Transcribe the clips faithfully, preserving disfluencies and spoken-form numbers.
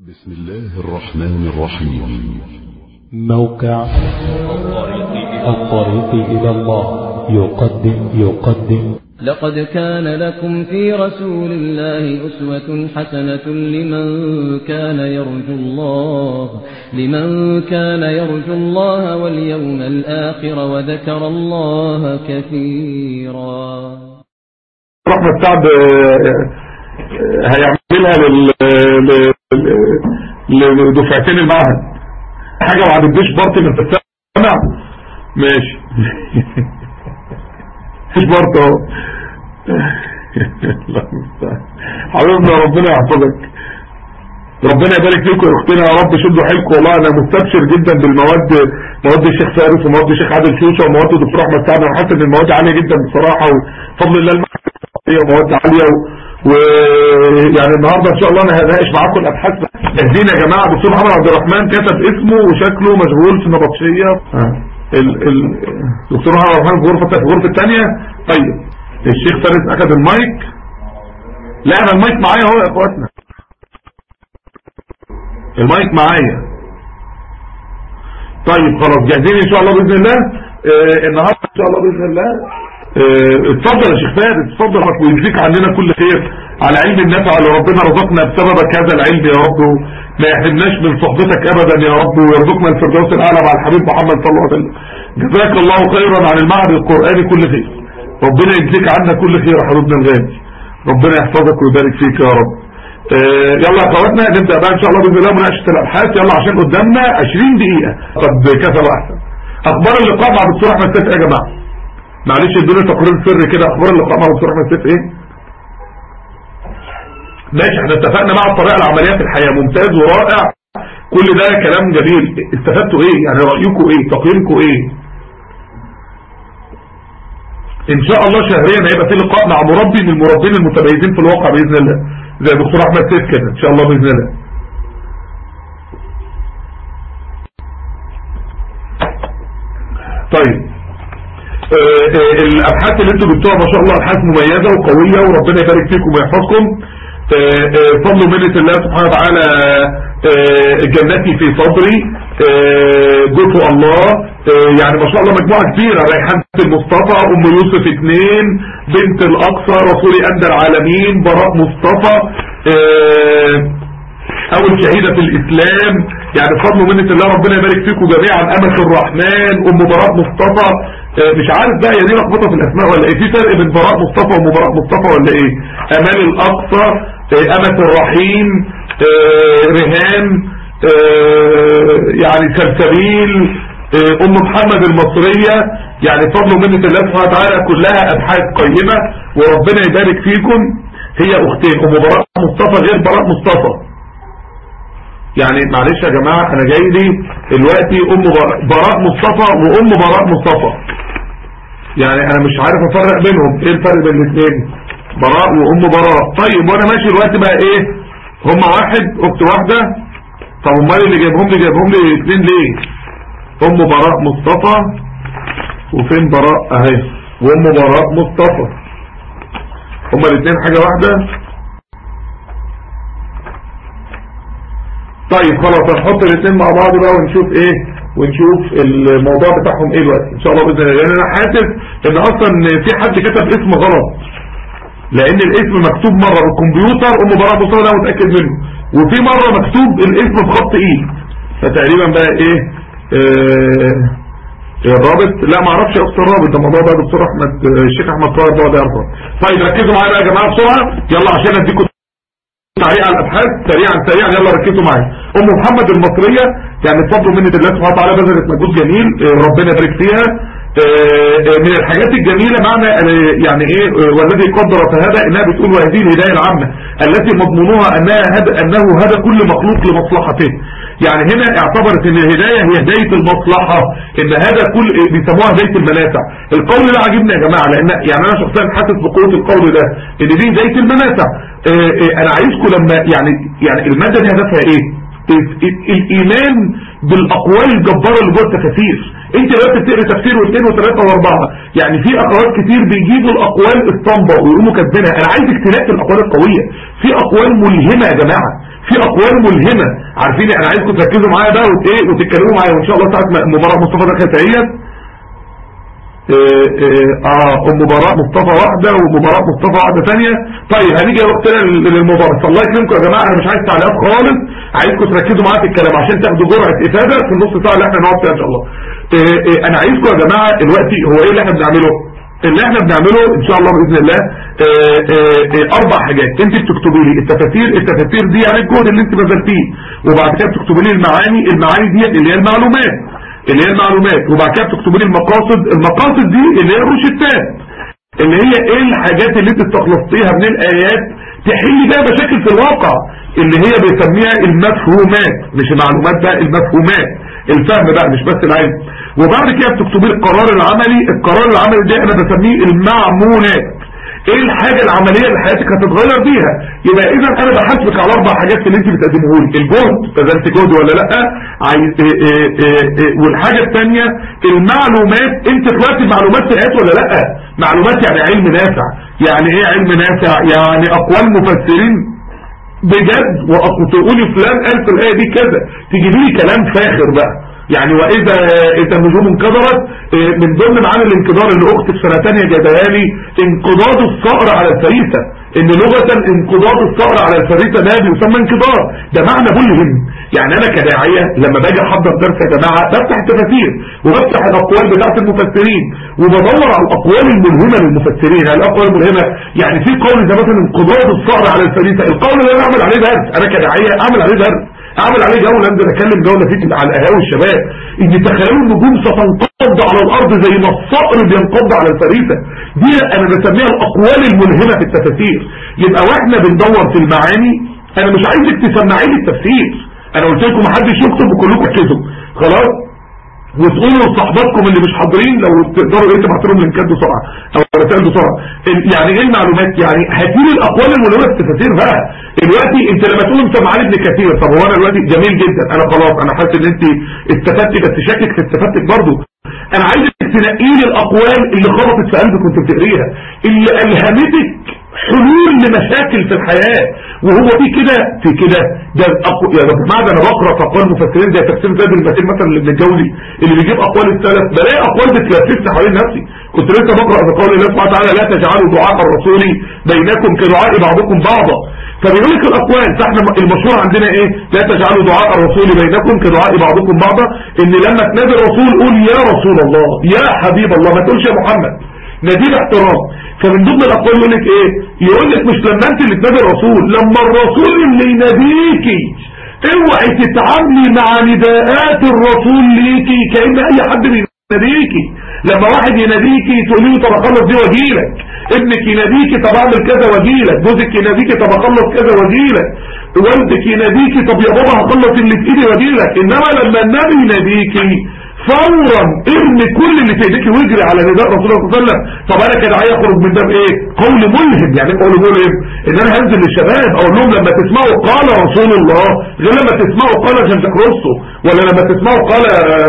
بسم الله الرحمن الرحيم. موقع الطريق إلى الله يقدم يقدم لقد كان لكم في رسول الله أسوة حسنة لمن كان يرجو الله لمن كان يرجو الله واليوم الآخر وذكر الله كثيرا. رحمة سعد هيعملها لدفعتين المعهد حاجة ما عدتش بارتي من تسمع ماشي مش بارتي اهو. حبيبنا ربنا يحفظك، ربنا يبارك فيكم يا اختنا يا رب. شدوا حيلكم والله، انا مستبشر جدا بالمواد، مواد الشيخ فارس ومواد الشيخ عادل شوشه ومواد الدكتور احمد سعد. انا حاسس ان المواد عاليه جدا بصراحه وفضل الله المعهد مواد عاليه و... ويعني النهارده ان شاء الله انا هناقش معاكم الابحاث. جاهزين يا جماعه؟ دكتور محمد عبد الرحمن كتب اسمه وشكله مشغول في النبطشيه. ال ال دكتور محمد عبد الرحمن في غرفه في الغرفه الثانيه. طيب الشيخ فارس اخذ المايك. لا انا المايك معايا اهو يا اخواتنا، المايك معايا. طيب خلاص جاهزين ان شاء الله باذن الله. آه النهارده ان شاء الله باذن الله. اه اتفضل يا شيخ فارس، اتفضل ويجزيك عننا كل خير على علم النفع اللي ربنا رزقنا بسببك هذا العلم يا رب، وما يحرمناش من صحبتك ابدا يا رب، ويرزقنا الفردوس الاعلى مع الحبيب محمد صلى الله عليه وسلم. جزاك الله خيرا عن المعهد القرآني كل خير، ربنا يجزيك عنا كل خير يا حبيبنا الغالي، ربنا يحفظك ويبارك فيك يا رب. اه يلا يا اخواتنا نبدا بقى ان شاء الله باذن الله مناقشه الابحاث. يلا عشان قدامنا عشرين دقيقه. طب كذا واحسن. اخبار اللقاء مع الدكتور احمد سيف يا جماعه؟ معلش ادوني تقرير سري كده، اخبار اللقاء مع الدكتور احمد سيف ايه؟ ماشي، احنا اتفقنا مع الطريقه العمليه في الحياه، ممتاز ورائع، كل ده كلام جميل. استفدتوا ايه؟ يعني رايكم ايه؟ تقييمكم ايه؟ ان شاء الله شهريا هيبقى في لقاء مع مربي من المربين المتميزين في الواقع باذن الله، زي الدكتور احمد سيف كده ان شاء الله باذن الله. طيب آه آه الابحاث اللي انتوا جبتوها ما شاء الله ابحاث مميزه وقويه، وربنا يبارك فيكم ويحفظكم. آه آه فضل ومنه الله سبحانه وتعالى. آه جنتي في صدري، آه جوته الله، آه يعني ما شاء الله مجموعه كبيره. ريحانه المصطفى، ام يوسف اثنين، بنت الاقصى، رسول اندى العالمين، براء مصطفى، آه اول شهيدة في الاسلام. يعني بفضل ومنة الله ربنا يبارك فيكم جميعا. امة الرحمن، ام براء مصطفى. اه مش عارف بقى هي دي لخبطه في الاسماء ولا ايه؟ في فرق بين براء مصطفى وام براء مصطفى ولا ايه؟ امان الاقصى، اه امة الرحيم، اه رهان، اه يعني سلسبيل، اه ام محمد المصرية. يعني بفضل ومنة الله سبحانه وتعالى كلها ابحاث قيمة وربنا يبارك فيكم. هي اختين، ام براء مصطفى غير براء مصطفى. يعني معلش يا جماعة انا جاي لي دلوقتي ام براء مصطفى وام براء مصطفى، يعني انا مش عارف افرق بينهم. ايه الفرق بين الاثنين؟ براء وام براء. طيب وانا ماشي دلوقتي بقى ايه؟ هما واحد اخت واحدة. طب امال اللي جايبهم لي جايبهم لي اثنين ليه؟ ام براء مصطفى وفين براء اهي، وام براء مصطفى، هما الاثنين حاجة واحدة. طيب خلاص هنحط الاثنين مع بعض بقى ونشوف ايه، ونشوف الموضوع بتاعهم ايه دلوقتي ان شاء الله باذن الله. لان انا حاسس ان اصلا في حد كتب اسم غلط، لان الاسم مكتوب مره بالكمبيوتر ام براء مصطفى، انا متاكد منه، وفي مره مكتوب الاسم بخط ايد. فتقريبا بقى ايه آه الرابط؟ لا ما اعرفش يا اختار الرابط ده، الموضوع ده دكتور احمد الشيخ احمد طاهر ده يعرف. طيب ركزوا معايا بقى يا جماعه بسرعه، يلا عشان اديكم تعليق على الابحاث سريعا سريعا. يلا ركزوا معايا. ام محمد المصريه يعني بفضل ومنة الله سبحانه وتعالى بذلت مجهود جميل ربنا يبارك فيها. من الحاجات الجميله معنى يعني ايه والذي قدر فهذا، انها بتقول وهذه الهدايه العامه التي مضمونها انها هدى انه هدى كل مخلوق لمصلحته. يعني هنا اعتبرت ان الهدايه هي هدايه المصلحه، ان هذا كل بيسموها هدايه المنافع. القول ده عاجبني يا جماعه، لان يعني انا شخصيا حاسس بقوه القول ده ان دي هدايه المنافع. اه اه انا عايزكم لما يعني يعني الماده دي هدفها ايه؟ الايمان بالاقوال الجباره اللي جوه التفاسير. انت دلوقتي بتقرا تفسير واثنين وثلاثه واربعه، يعني في اقوال كتير بيجيبوا الاقوال الصامبه ويقوموا كاتبينها. انا عايزك تلاقي الاقوال القويه، في اقوال ملهمه يا جماعه، في اقوال ملهمه. عارفين انا عايزكم تركزوا معايا بقى وايه وتتكلموا معايا، وان شاء الله ساعه مباراه مصطفى ده كانت هي اه ام مباراه مصطفى واحده ومباراه مصطفى واحده ثانيه. طيب هنيجي وقتنا للمباراه. الله يكرمكم يا جماعه، انا مش عايز تعليقات خالص، عايزكم تركزوا معايا في الكلام عشان تاخدوا جرعه افاده في النص ساعه اللي احنا نقعد فيها ان شاء الله. اه اه انا عايزكم يا جماعه دلوقتي هو ايه اللي احنا بنعمله؟ اللي احنا بنعمله ان شاء الله باذن الله اه اه اه اربع حاجات. انت بتكتبي لي التفاسير، التفاسير دي يعني الجهد اللي انت بذلتيه، وبعد كده بتكتبي لي المعاني، المعاني دي اللي هي المعلومات اللي هي المعلومات وبعد كده بتكتبوا لي المقاصد، المقاصد دي اللي هي الروشتات، اللي هي ايه الحاجات اللي انت استخلصتيها من الايات تحل بقى مشاكل في الواقع، اللي هي بيسميها المفهومات، مش المعلومات بقى، المفهومات، الفهم بقى مش بس العلم. وبعد كده بتكتبوا لي القرار العملي، القرار العملي ده انا بسميه المعمولات، ايه الحاجة العملية اللي حياتك هتتغير بيها. يبقى اذا انا بحاسبك على اربع حاجات اللي انت بتقدمه لي، الجهد، بذلت جهد ولا لا، عايز إيه إيه إيه إيه. والحاجة الثانية المعلومات، انت طلعت المعلومات في الحياة ولا لا. معلومات يعني علم نافع. يعني ايه علم نافع؟ يعني اقوال مفسرين بجد، وتقولي فلان قال في الايه دي كذا، تجيبي لي كلام فاخر بقى. يعني واذا اذا النجوم انكدرت، من ضمن معاني الانكدار اللي اختي في سنه ثانيه جايبها لي انقضاض الصقر على الفريسه، ان لغه انقضاض الصقر على الفريسه ده بيسمى انكدار، ده معنى ملهم. يعني انا كداعيه لما باجي احضر درس يا جماعه بفتح التفاسير وبفتح الاقوال بتاعت المفسرين وبدور على الاقوال الملهمه للمفسرين. يعني الاقوال الملهمه يعني في قول زي مثلا انقضاض الصقر على الفريسه، القول اللي انا اعمل عليه درس، انا كداعيه اعمل عليه درس، اعمل عليه جوله، انزل اكلم جوله فيك على القهاوي الشباب، ان تخيلوا النجوم ستنقض على الارض زي ما الصقر بينقض على الفريسه. دي انا بسميها الاقوال الملهمه في التفاسير. يبقى واحنا بندور في المعاني، انا مش عايزك تسمعي لي التفسير، انا قلت لكم محدش يكتب وكلكم تكتبوا خلاص، وتقولوا لصحباتكم اللي مش حاضرين لو تقدروا ايه تبعتوا لهم لينكات بسرعه او رسائل بسرعه. يعني ايه المعلومات؟ يعني هاتي لي الاقوال الملهمه في التفاسير بقى. دلوقتي انت لما تقول مسمعاني ابن كثير، طب هو انا دلوقتي جميل جدا، انا خلاص انا حاسس ان انت استفدتي، بس شكلك في استفدتك برضه. انا عايزك تنقي لي الاقوال اللي خبطت في قلبك وانت بتقريها، اللي الهمتك حلول لمشاكل في الحياة. وهو في كده في كده ده الأقو... يعني بمعنى انا بقرا في اقوال المفسرين زي تفسير زاد المثيل مثلا اللي ابن الجوزي اللي بيجيب اقوال السلف، بلاقي اقوال بتلففني حوالين نفسي. كنت لسه بقرا في قول الله سبحانه وتعالى لا تجعلوا دعاء الرسول بينكم كدعاء بعضكم بعضا، فبيقول لك الاقوال. فاحنا المشهور عندنا ايه؟ لا تجعلوا دعاء الرسول بينكم كدعاء بعضكم بعضا، ان لما تنادي الرسول قول يا رسول الله، يا حبيب الله، ما تقولش يا محمد، ناديه احترام. فمن ضمن الاقوال يقول لك ايه؟ يقول لك مش لما انت اللي تنادي الرسول، لما الرسول اللي يناديكي اوعي تتعاملي مع نداءات الرسول ليكي كأن اي حد بيناديكي. لما واحد يناديكي تقولي له طب اخلص دي واجيلك، ابنك يناديكي طب اعمل كذا واجيلك، جوزك يناديكي طب اخلص كذا واجيلك، والدك يناديكي طب يا بابا هخلص اللي في ايدي واجيلك. انما لما النبي يناديكي فورا ارمي كل اللي في ايديك واجري على نداء رسول الله صلى الله عليه وسلم. طب انا كده عايز اخرج من ده بايه؟ قول ملهم. يعني قول ملهم ان انا هنزل للشباب اقول لهم لما تسمعوا قال رسول الله غير لما تسمعوا قال جنتك رسو، ولا لما تسمعوا قال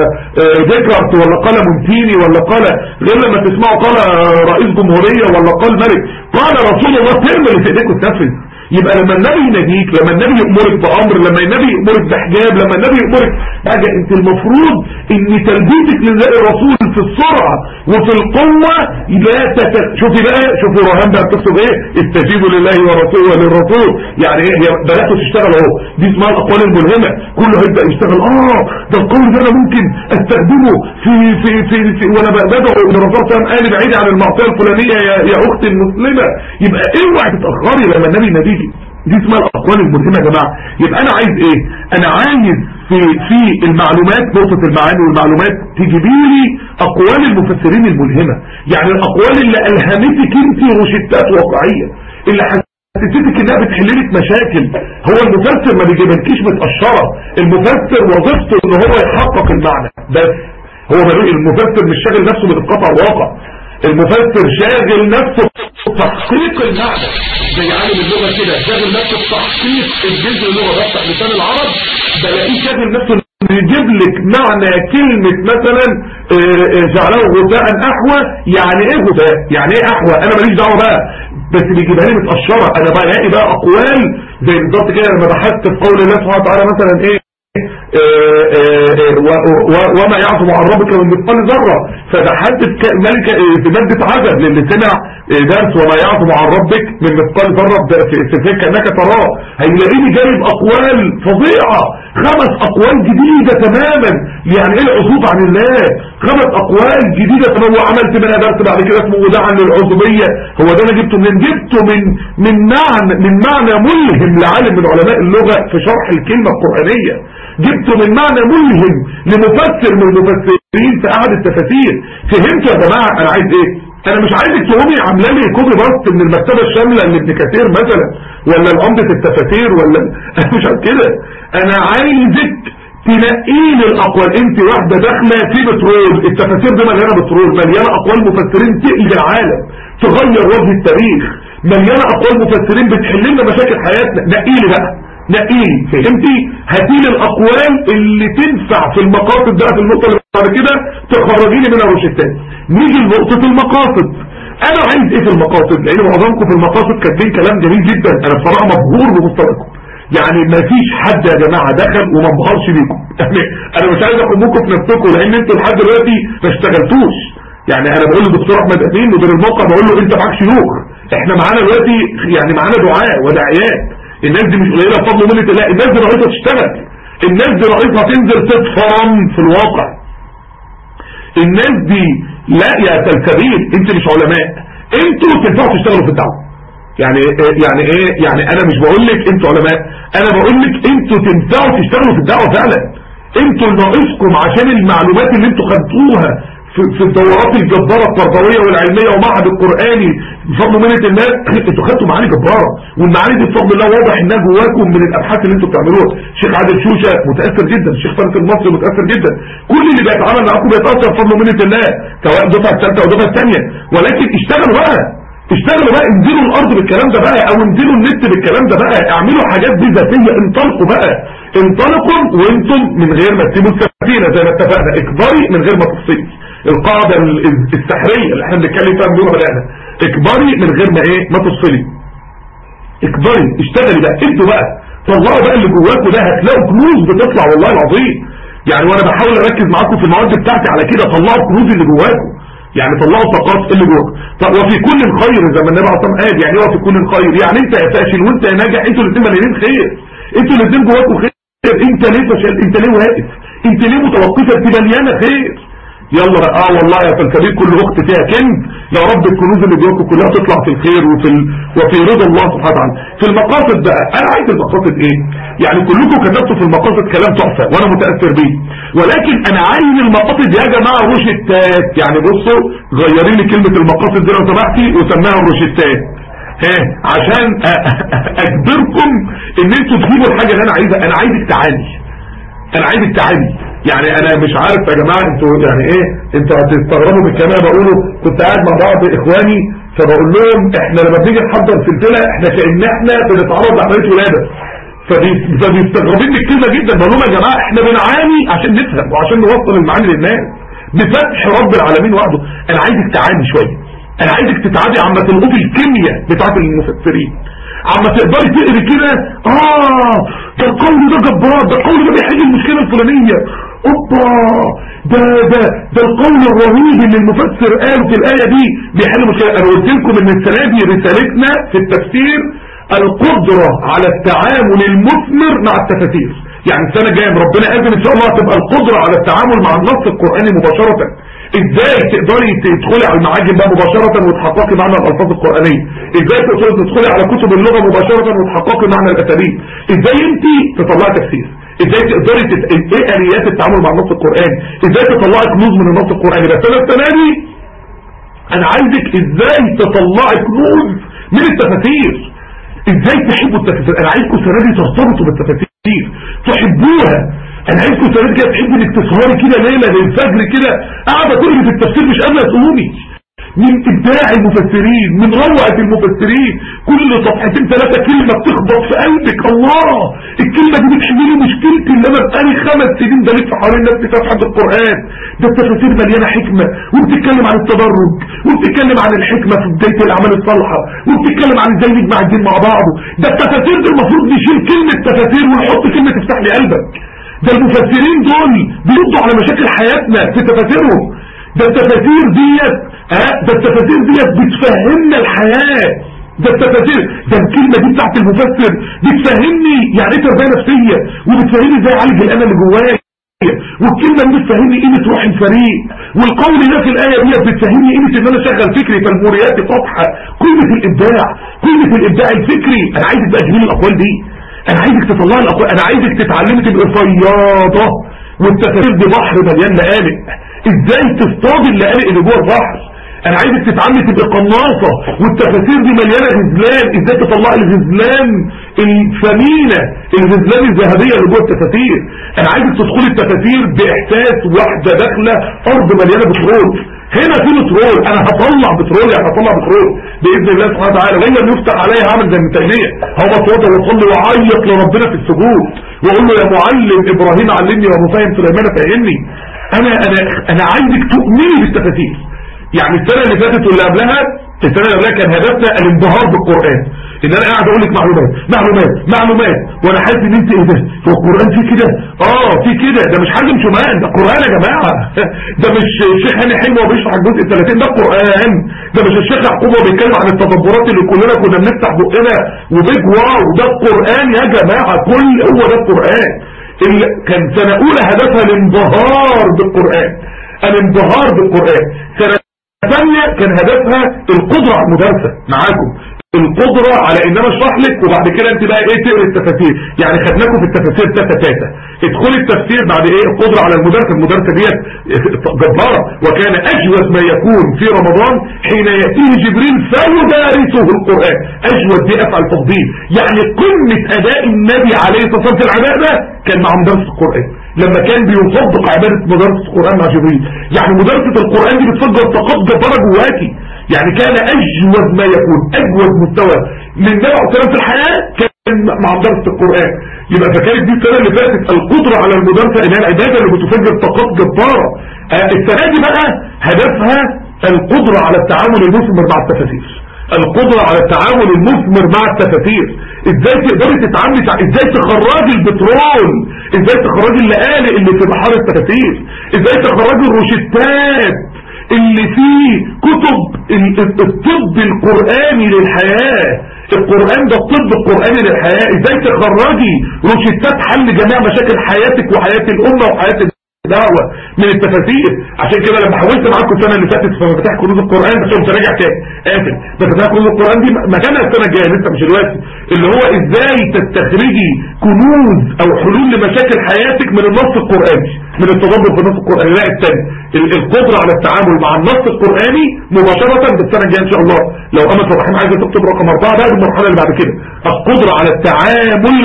ذكرت، ولا قال ممتيني، ولا قال غير لما تسمعوا قال رئيس جمهورية، ولا قال ملك. قال رسول الله ترمي اللي في ايديك وتنفذ. يبقى لما النبي يناديك، لما النبي يأمرك بأمر، لما النبي يأمرك بحجاب، لما النبي يأمرك حاجة، انت المفروض ان تلبيتك لنداء الرسول في السرعة وفي القوة لا تت... شوفي بقى، شوفي رهان بقى بتكتب ايه؟ استجيبوا لله ورسوله وللرسول. يعني ايه؟ هي بدأتوا تشتغل اهو، دي اسمها الاقوال الملهمة. كله هيبدأ يشتغل، اه ده القول ده انا ممكن استخدمه في في في, في وانا بدعو الرسول صلى الله عليه وسلم قال بعيد عن المعصية الفلانية يا, يا اختي المسلمة. يبقى اوعي تتأخري لما النبي يناديكي. دي اسمها الاقوال الملهمه يا جماعه. يبقى انا عايز ايه؟ انا عايز في في المعلومات، نقطه المعاني والمعلومات، تجيبي لي اقوال المفسرين الملهمه. يعني الاقوال اللي الهمتك انت روشتات واقعيه، اللي حسستك انها بتحل لك مشاكل. هو المفسر ما بيجيبلكيش متقشره، المفسر وظيفته ان هو يحقق المعنى بس. هو المفسر مش شاغل نفسه بتقطع الواقع، المفسر شاغل نفسه تحقيق المعنى، زي عالم اللغة كده شاغل نفسه بتحقيق الجزء اللغة بفتح لسان العرب بلاقيه شاغل نفسه يجيب لك معنى كلمة مثلا جعله غثاء احوى. يعني ايه غثاء؟ يعني ايه احوى؟ انا ماليش دعوه بقى، بس بيجيبها لي متقشره. انا بقى الاقي بقى اقوال زي بالظبط كده لما بحثت في قول الله سبحانه وتعالى مثلا ايه آآ آآ وما يعظم عن ربك من مثقال ذره، فبحثت ملكه في ماده عجب للي سمع درس وما يعظم عن ربك من مثقال ذره في فيك انك تراه، هيلاقيني جايب اقوال فظيعه، خمس اقوال جديده تماما. يعني ايه العصوب عن الله؟ خمس اقوال جديده تماما. وعملت منها درس بعد كده اسمه وداعا للعزوبيه. هو ده انا جبته منين؟ جبته من من معنى من معنى ملهم لعالم من علماء اللغه في شرح الكلمه القرانيه، جبته من معنى ملهم لمفسر من المفسرين في احد التفاسير. فهمتوا يا جماعه انا عايز ايه؟ انا مش عايزك تقومي عامله لي كوبي باست من المكتبه الشامله لابن كثير مثلا ولا لعمده التفاسير ولا انا مش عايز كده. انا عايزك تنقي لي الاقوال. انت واحده داخله في بترول، التفاسير دي مليانه بترول، مليانه اقوال مفسرين تقلب العالم، تغير وجه التاريخ، مليانه اقوال مفسرين بتحل لنا مشاكل حياتنا. نقي لي بقى، نقيلي. فهمتي؟ هاتيلي الاقوال اللي تنفع في المقاصد ده. في النقطه اللي بعد كده تخرجي لي منها روشتات. نيجي لنقطه المقاصد. انا عايز ايه في المقاصد؟ لان معظمكم في المقاصد كاتبين كلام جميل جدا. انا بصراحه مبهور بمستواكم، يعني ما فيش حد يا جماعه دخل وما انبهرش بيكم. يعني انا مش عايز اخدكم في نفسكم لان انتوا لحد دلوقتي ما اشتغلتوش. يعني انا بقول للدكتور احمد امين مدير الموقع، بقول له انت معاك شيوخ، احنا معانا دلوقتي يعني معانا دعاء وداعيات. الناس دي مش قليله بفضل منة الله. الناس دي رئيسها تشتغل، الناس دي رئيسها تنزل تتفرم في الواقع. الناس دي لا يا سلسبيل، انت مش علماء، انتوا تنفعوا تشتغلوا في الدعوه. يعني يعني ايه؟ يعني انا مش بقول لك انتوا علماء، انا بقول لك انتوا تنفعوا تشتغلوا في الدعوه فعلا. انتوا ناقصكم عشان المعلومات اللي انتوا خدتوها في, في الدورات الجبارة التربوية والعلمية ومعهد القرآني بفضل منة الله، انتوا خدتوا معاني جبارة، والمعاني دي بفضل الله واضح انها جواكم من الابحاث اللي انتوا بتعملوها. الشيخ عادل شوشة متأثر جدا، الشيخ فارس المصري متأثر جدا، كل اللي بيتعامل معاكم بيتأثر بفضل منة الله، سواء الدفعة الثالثة او الدفعة الثانية. ولكن اشتغلوا بقى، اشتغلوا بقى، انزلوا الارض بالكلام ده بقى، او انزلوا النت بالكلام ده بقى، اعملوا حاجات دي ذاتية، انطلقوا بقى، انطلقوا وانتم من غير ما تسيبوا السفينة زي ما اتفقنا، اكبري من غير ما تفصلي. القاعدة السحرية اللي احنا بنتكلم فيها من يوم بدأنا، اكبري من غير ما ايه ما تفصلي. اكبري، اشتغلي بقى، ابدوا بقى، طلعوا بقى اللي جواكوا ده، هتلاقوا كنوز بتطلع والله العظيم. يعني وانا بحاول اركز معاكم في المواد بتاعتي على كده، طلعوا الكنوز اللي جواكوا، يعني طلعوا الطاقات اللي جواكوا. طب وفي كل خير زي ما النبي عليه الصلاه والسلام قال، يعني هو في كل خير، يعني انت يا فاشل وانت يا ناجح، انتوا الاثنين مليانين خير، انتوا الاثنين جواكوا خير. انت ليه فاشل؟ انت ليه واقف؟ انت ليه متوقفه؟ انت مليانه خير. يلا بقى اه والله يا فالكبير كل اخت فيها كنز، يا رب الكنوز اللي جواكم كلها تطلع في الخير وفي ال... وفي رضا الله سبحانه وتعالى. في المقاصد بقى، انا عايز المقاصد ايه؟ يعني كلكم كتبتوا في المقاصد كلام تحفه وانا متاثر بيه، ولكن انا عايز المقاصد يا جماعه روشتات. يعني بصوا غيري لي كلمه المقاصد دي لو سمحتي وسماها الروشتات، ها عشان اجبركم ان انتوا تجيبوا الحاجه اللي انا عايزها. انا عايزك تعالي، انا عايزك تعالي. يعني انا مش عارف يا جماعة انتوا يعني ايه، انتوا هتستغربوا من الكلام اللي بقوله. كنت قاعد مع بعض اخواني فبقول لهم احنا لما بنيجي نحضر سلسلة احنا كأن احنا بنتعرض لعملية ولادة، فبيستغربين من الكلمة جدا. بقول لهم يا جماعة احنا بنعاني عشان نفهم وعشان نوصل المعاني للناس بفتح رب العالمين وحده. انا عايزك تعاني شوية، انا عايزك تتعادي عما تلقطي الكيمياء بتاعت المفسرين، عما تقدري تقري كده اه ده القول ده جبار، ده القول ده بيحل المشكلة الفلانية، اوبا ده ده ده القول الرهيب اللي المفسر قاله في الآية دي بيحل مشكلة. انا قلت لكم ان السنة دي رسالتنا في التفسير القدرة على التعامل المثمر مع التفاسير. يعني السنة الجاية ربنا قادر ان شاء الله تبقى القدرة على التعامل مع النص القرآني مباشرة. ازاي تقدري تدخلي على المعاجم بقى مباشرة وتحققي معنى الالفاظ القرآنية، ازاي تقدري تدخلي على كتب اللغة مباشرة وتحققي معنى الاساليب، ازاي انت تطلعي تفسير، ازاي تقدري تت... ايه اليات التعامل مع النص القرآني، ازاي تطلعي كنوز من النص القرآني. بس انا السنة دي انا عايزك ازاي تطلعي كنوز من التفاسير، ازاي تحبوا التفاسير. انا عايزكم السنة دي ترتبطوا بالتفاسير، تحبوها. انا عايزكم السنة دي كده تحبوا انك تسهري كده ليلة للفجر كده قاعدة تقري في التفسير مش قادرة تقومي، من ابداع المفسرين، من روعة المفسرين. كل صفحتين ثلاثة كلمة بتخبط في قلبك، الله الكلمة دي بتحل لي مشكلتي اللي انا بقالي خمس سنين بلف حوالين نفسي في صفحة القرآن. ده التفاسير مليانة حكمة، وبتتكلم عن التدرج، وبتتكلم عن الحكمة في بداية الاعمال الصالحة، وبتتكلم عن ازاي نجمع الدين مع بعضه. ده التفاسير دي المفروض نشيل كلمة تفاسير ونحط كلمة تفتح لي قلبك. ده المفسرين دول بيردوا على مشاكل حياتنا في تفاسيرهم. ده التفاسير ديت ها ده التفاسير ديت بتفهمنا الحياة. ده التفاسير، ده الكلمة دي بتاعت المفسر بتفهمني يعني ايه تربية نفسية، وبتفهمني ازاي اعالج الأنا اللي جوايا، والكلمة دي بتفهمني قيمة روح الفريق، والقول ده في الآية دي بتفهمني قيمة ان انا شغل فكري فالموريات فتحة. قيمة الابداع، قيمة الابداع الفكري. انا عايزك بقى تجيب الاقوال دي، انا عايزك تطلع الاقوال، انا عايزك تتعلمي تبقى صيادة. والتفاسير دي بحر مليان لقالق، ازاي تصطاد اللقالق اللي جوه البحر. انا عايزك تتعلمي تبقى قناصة، والتفاسير دي مليانة غزلان، ازاي تطلع الغزلان الثمينة، الغزلان الذهبية اللي جوه التفاسير. انا عايزك تدخلي التفاسير باحساس واحدة داخلة ارض مليانة بترول. هنا في بترول، انا هطلع بترول، يعني هطلع بترول باذن الله سبحانه وتعالى. وهي يفتح عليها هعمل زي ابن تيميه، هو اتوضى واصلي واعيط لربنا في السجود واقول له يا معلم ابراهيم علمني يا مفاهم سليمان فهمني. انا انا انا عايزك تؤمني بالتفاسير. يعني السنه اللي فاتت واللي قبلها، السنه اللي قبلها كان هدفنا الانبهار بالقران، ان انا قاعد اقول لك معلومات معلومات معلومات وانا حاسس ان انت ايه ده، هو القران فيه كده، اه فيه كده، ده مش حاجه شمال، ده قران يا جماعه. ده مش الشيخ هاني حلمي وبيشرح الجزء الثلاثين، ده قران. ده مش الشيخ يعقوب وبيتكلم عن التدبرات اللي كلنا كنا بنفتح بقنا وبيج واو، ده القران يا جماعه، كل هو ده القران. اللي كان سنه اولى هدفها الانبهار بالقران، الانبهار بالقران. سنه ثانيه كان هدفها القدره على المدرسه معاكم، القدرة على ان انا اشرح لك، وبعد كده انت بقى ايه تقري التفاسير. يعني خدناكم في التفاسير تاتا تاتا، ادخلي التفسير بعد ايه القدرة على المدرسة. المدرسة ديت جبارة. وكان اجوز ما يكون في رمضان حين يأتيه جبريل فيدارسه القرآن. اجوز دي افعل تفضيل، يعني قمة اداء النبي عليه الصلاة والسلام في العبادة ده كان مع مدرسة القرآن، لما كان بيصدق عبادة مدرسة القرآن مع جبريل. يعني مدرسة القرآن دي بتفجر طاقات جبارة جواكي. يعني كان اجوز ما يكون، اجوز مستوى من نبع الكلام في الحياة كان مع مدرسة القرآن. يبقى فكانت دي السنة اللي فاتت القدرة على المدرسة اللي هي العبادة اللي بتفجر طاقات جبارة. آه السنة دي بقى هدفها القدرة على التعامل المثمر مع التفاسير، القدرة على التعامل المثمر مع التفاسير. ازاي تقدري تتعاملي، ازاي تخرجي البترول، ازاي تخرجي اللقالق اللي في بحار التفاسير، ازاي تخرجي الروشتات اللي فيه كتب الطب القرآني للحياة. القرآن ده الطب القرآني للحياة. ازاي تخرجي روشتات حل جميع مشاكل حياتك وحياة الأمة وحياة الدعوة من التفاسير. عشان كده لما حاولت معاكم السنة اللي فاتت في مفاتيح كنوز القرآن، بس قمت راجع تاني قافل مفاتيح كنوز القرآن دي مكانها السنة الجاية لسه مش دلوقتي، اللي هو ازاي تستخرجي كنوز او حلول لمشاكل حياتك من النص القرآني، من التدبر في النص القرآني. لا الثاني القدرة على التعامل مع النص القرآني مباشرة بالسنة الجاية ان شاء الله. لو أمة الرحيم عايزة تكتب رقم أربعة بقى المرحلة اللي بعد كده، القدرة على التعامل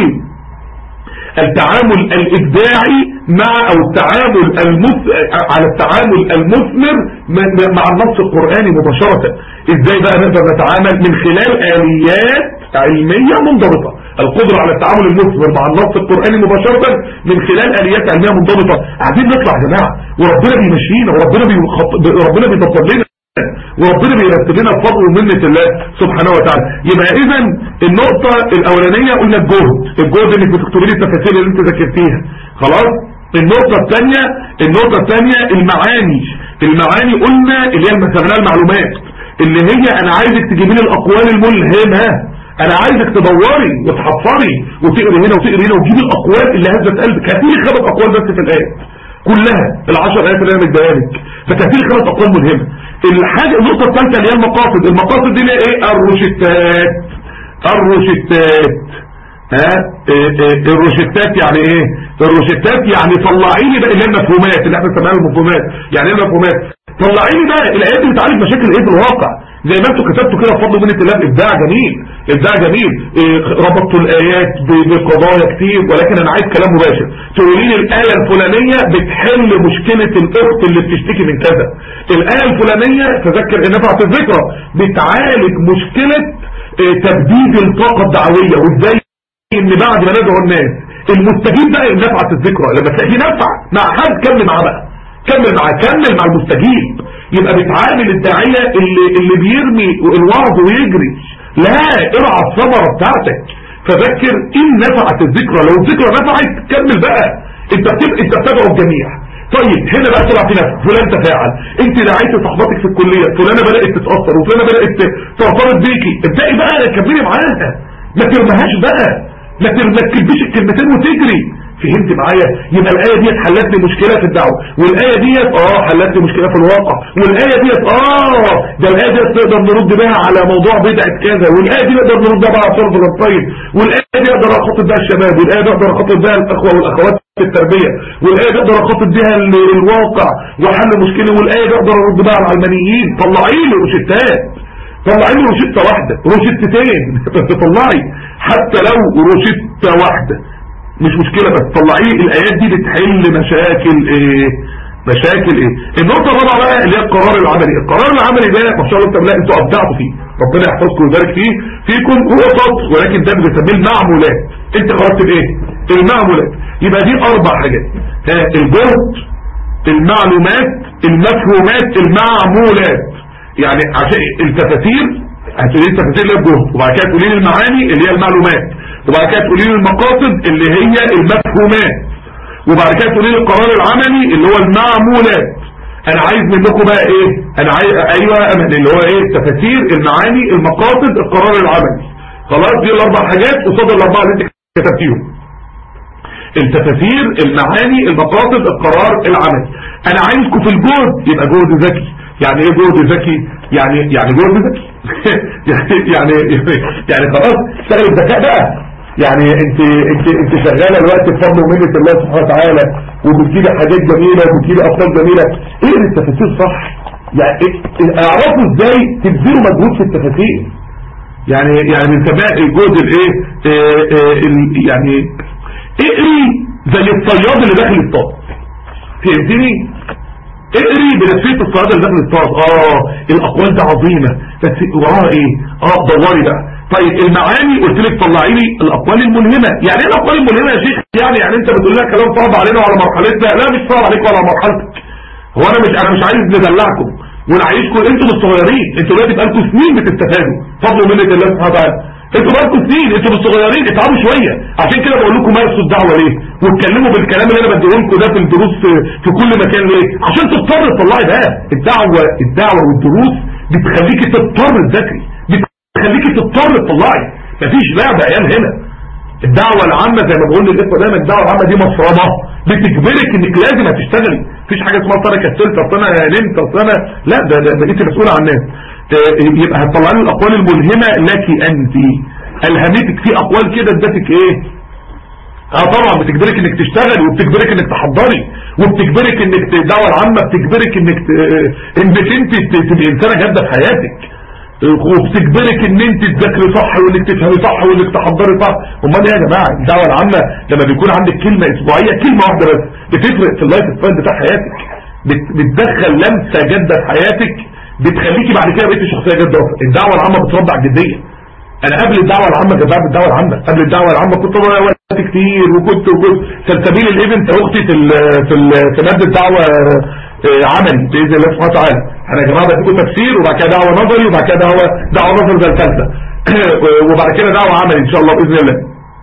التعامل الإبداعي مع او التعامل المث... على التعامل المثمر مع النص القرآني مباشرة. ازاي بقى نقدر نتعامل من خلال آليات علمية منضبطة. القدرة على التعامل المثمر مع النص القرآني مباشرة من خلال آليات علمية منضبطة. عايزين نطلع يا جماعة، وربنا بيمشينا، وربنا بيخط... ربنا بيدبر لنا، وربنا بيرتب لنا بفضل ومنة الله سبحانه وتعالى. يبقى اذا النقطة الاولانية قلنا الجهد، الجهد انك بتكتبي لي التفاسير اللي انت ذاكرتيها خلاص. النقطة الثانية النقطة الثانية المعاني. المعاني قلنا اللي هي المسمى المعلومات، اللي هي انا عايزك تجيبي لي الاقوال الملهمة، انا عايزك تدوري وتحفري وتقري هنا وتقري هنا وتجيبي الاقوال اللي هزت قلبك. هاتيلي خمس اقوال بس في الايه كلها، العشر ايات اللي انا مديها لك، فكاتيلي خمس اقوال ملهمة. الحاجة النقطة الثالثة اللي هي المقاصد. المقاصد دي اللي هي ايه؟ الروشتات. الروشتات ها إيه إيه الروشتات يعني ايه؟ الروشتات يعني طلعي لي بقى اللي هي المفهومات اللي احنا سميناها المفهومات. يعني ايه المفهومات؟ طلعي لي بقى الايات دي بتعالج مشاكل ايه في الواقع، زي ما انتوا كتبتوا كده بفضل منة الله، ابداع جميل، ابداع جميل. إيه ربطتوا الايات بقضايا كتير، ولكن انا عايز كلام مباشر. تقولي لي الايه الفلانيه بتحل مشكله الاخت اللي بتشتكي من كذا، الايه الفلانيه تذكر ان نفعت الذكرى بتعالج مشكله إيه تبديد الطاقه الدعويه، وازاي ان بعد ما ندعو الناس المستجيب بقى نفعت الذكرى لما تلاقيه نفع مع حد كمل معاه بقى، كمل معاه، كمل مع المستجيب. يبقى بتعامل الداعيه اللي اللي بيرمي الوعظ ويجري، لا ارعى الثمره بتاعتك. فذكر ان نفعت الذكرى، لو الذكرى نفعت كمل بقى، انت بتبقى انت بتدعو الجميع. طيب هنا بقى طلع في نفع، فلان تفاعل، انت دعيت صاحبتك في الكليه، فلانه بدات تتاثر وفلانه بدات ترتبط بيكي، ابدأي بقى كملي معاها، ما ترميهاش بقى، ما ترمكبيش الكلمتين وتجري. فهمت معايا؟ يبقى الآية ديت حلت لي مشكلة في الدعوة، والآية ديت اه حلت لي مشكلة في الواقع، والآية ديت اه ده الآية ديت نقدر نرد بها على موضوع بدعة كذا، والآية دي نقدر نرد بها على فرض الطيب، والآية دي اقدر اخاطب بها الشباب، والآية دي اقدر اخاطب بها الاخوة والاخوات في التربية، والآية دي اقدر اخاطب بها الواقع وحل مشكلة، والآية دي اقدر ارد بها على العلمانيين. طلعي لي روشتات، طلعي لي روشتة واحدة، روشتتين طلعي، حتى لو روشتة واحدة مش مشكلة، بس طلعيه. الايات دي بتحل مشاكل ايه؟ مشاكل ايه؟ النقطة الرابعة بقى اللي هي القرار العملي. القرار العملي ده ما شاء الله انت انتوا ابدعتوا فيه، ربنا يحفظكم ويبارك فيه فيكم، هو سطر ولكن ده بنسميه المعمولات. انت خرجت بايه؟ المعمولات. يبقى دي اربع حاجات، ها الجهد، المعلومات، المفهومات، المعمولات. يعني عشان التفاسير هتقولي التفاسير اللي هي الجهد، وبعد كده تقولي لي المعاني اللي هي المعلومات، وبعد كده تقولي لي المقاصد اللي هي المفهومات، وبعد كده تقولي لي القرار العملي اللي هو المعمولات. انا عايز منكم بقى ايه؟ انا عايز ايوه اللي هو ايه؟ التفاسير، المعاني، المقاصد، القرار العملي. خلاص دي الاربع حاجات قصاد الاربعه اللي انت كتبتيهم. التفاسير، المعاني، المقاصد، القرار العملي. انا عايزكم في الجهد يبقى جهد ذكي. يعني ايه جهد ذكي؟ يعني يعني جهد ذكي يعني يعني يعني خلاص اشتغل الذكاء بقى. يعني انت انت انت شغاله دلوقتي بفضل ومنه الله سبحانه وتعالى، وبتجيبي حاجات جميله وبتجيبي افكار جميله، ايه التفاسير صح؟ يعني اعرفوا ازاي تبذلوا مجهود في التفاسير. يعني يعني بنسميها الجهد الايه؟ يعني اقري زي الصياد اللي داخل الطاق، فهمتني؟ اقري بنفسية الصياد اللي داخل الطاق. اه الاقوال دي عظيمه، بس وراها ايه؟ اه دوري بقى. طيب المعاني قلت لك طلعي لي الاقوال الملهمه. يعني ايه الاقوال الملهمه يا شيخ؟ يعني يعني انت بتقول لها كلام صعب علينا وعلى مرحلتنا؟ لا مش صعب عليك ولا على مرحلتك. هو انا مش انا مش عايز ندلعكم وانا عايزكم انتوا الصغيرين، انتوا دلوقتي بقالكم سنين بتستفادوا فضل ومنه الله سبحانه وتعالى. انتوا بقالكم سنين، انتوا الصغيرين اتعبوا شويه. عشان كده بقول لكم مارسوا الدعوه ليه؟ واتكلموا بالكلام اللي انا بديه لكم ده في الدروس في كل مكان ليه؟ عشان تضطر تطلعي ده. الدعوه الدعوه والدروس بتخليكي تضطر تذاكري، بتخليكي تضطر تطلعي، مفيش لعبه ايام هنا. الدعوه العامه زي ما بقول للاخوه دايما، الدعوه العامه دي مفرمه بتجبرك انك لازم هتشتغلي. مفيش حاجه اسمها اصل انا كسلت، اصل انا نمت، اصل انا لا، ده ده انت مسؤوله عن الناس. يبقى هتطلع لي الاقوال الملهمه لك انت، الهمتك في اقوال كده ادتك ايه؟ اه طبعا بتجبرك انك تشتغل، وبتجبرك انك تحضري، وبتجبرك انك الدعوه العامه بتجبرك انك ت... انك انت تبقي انسانه جاده في حياتك، وبتجبرك ان انت تذاكري صح وانك تفهمي صح وانك تحضري صح. امال ايه يا جماعه؟ الدعوه العامه لما بيكون عندك كلمه اسبوعيه، كلمه واحده بس بتفرق في اللايف ستايل بتاع حياتك، بت... بتدخل لمسه جاده في حياتك، بتخليكي بعد كده بقيتي شخصيه جاده. الدعوه العامه بتربع الجديه. انا قبل الدعوه العامه كنت بعمل الدعوه العامه، قبل الدعوه العامه كنت بضيع وقت كتير، وكنت وكنت سلسبيل الايفنت اختي في ال في ال في ماده دعوه عملي باذن الله سبحانه وتعالى. انا يا جماعه بديكم تفسير، وبعد كده دعوه نظري، وبعد كده دعوه دعوه نظري زي الثالثه وبعد كده دعوه عملي ان شاء الله باذن الله.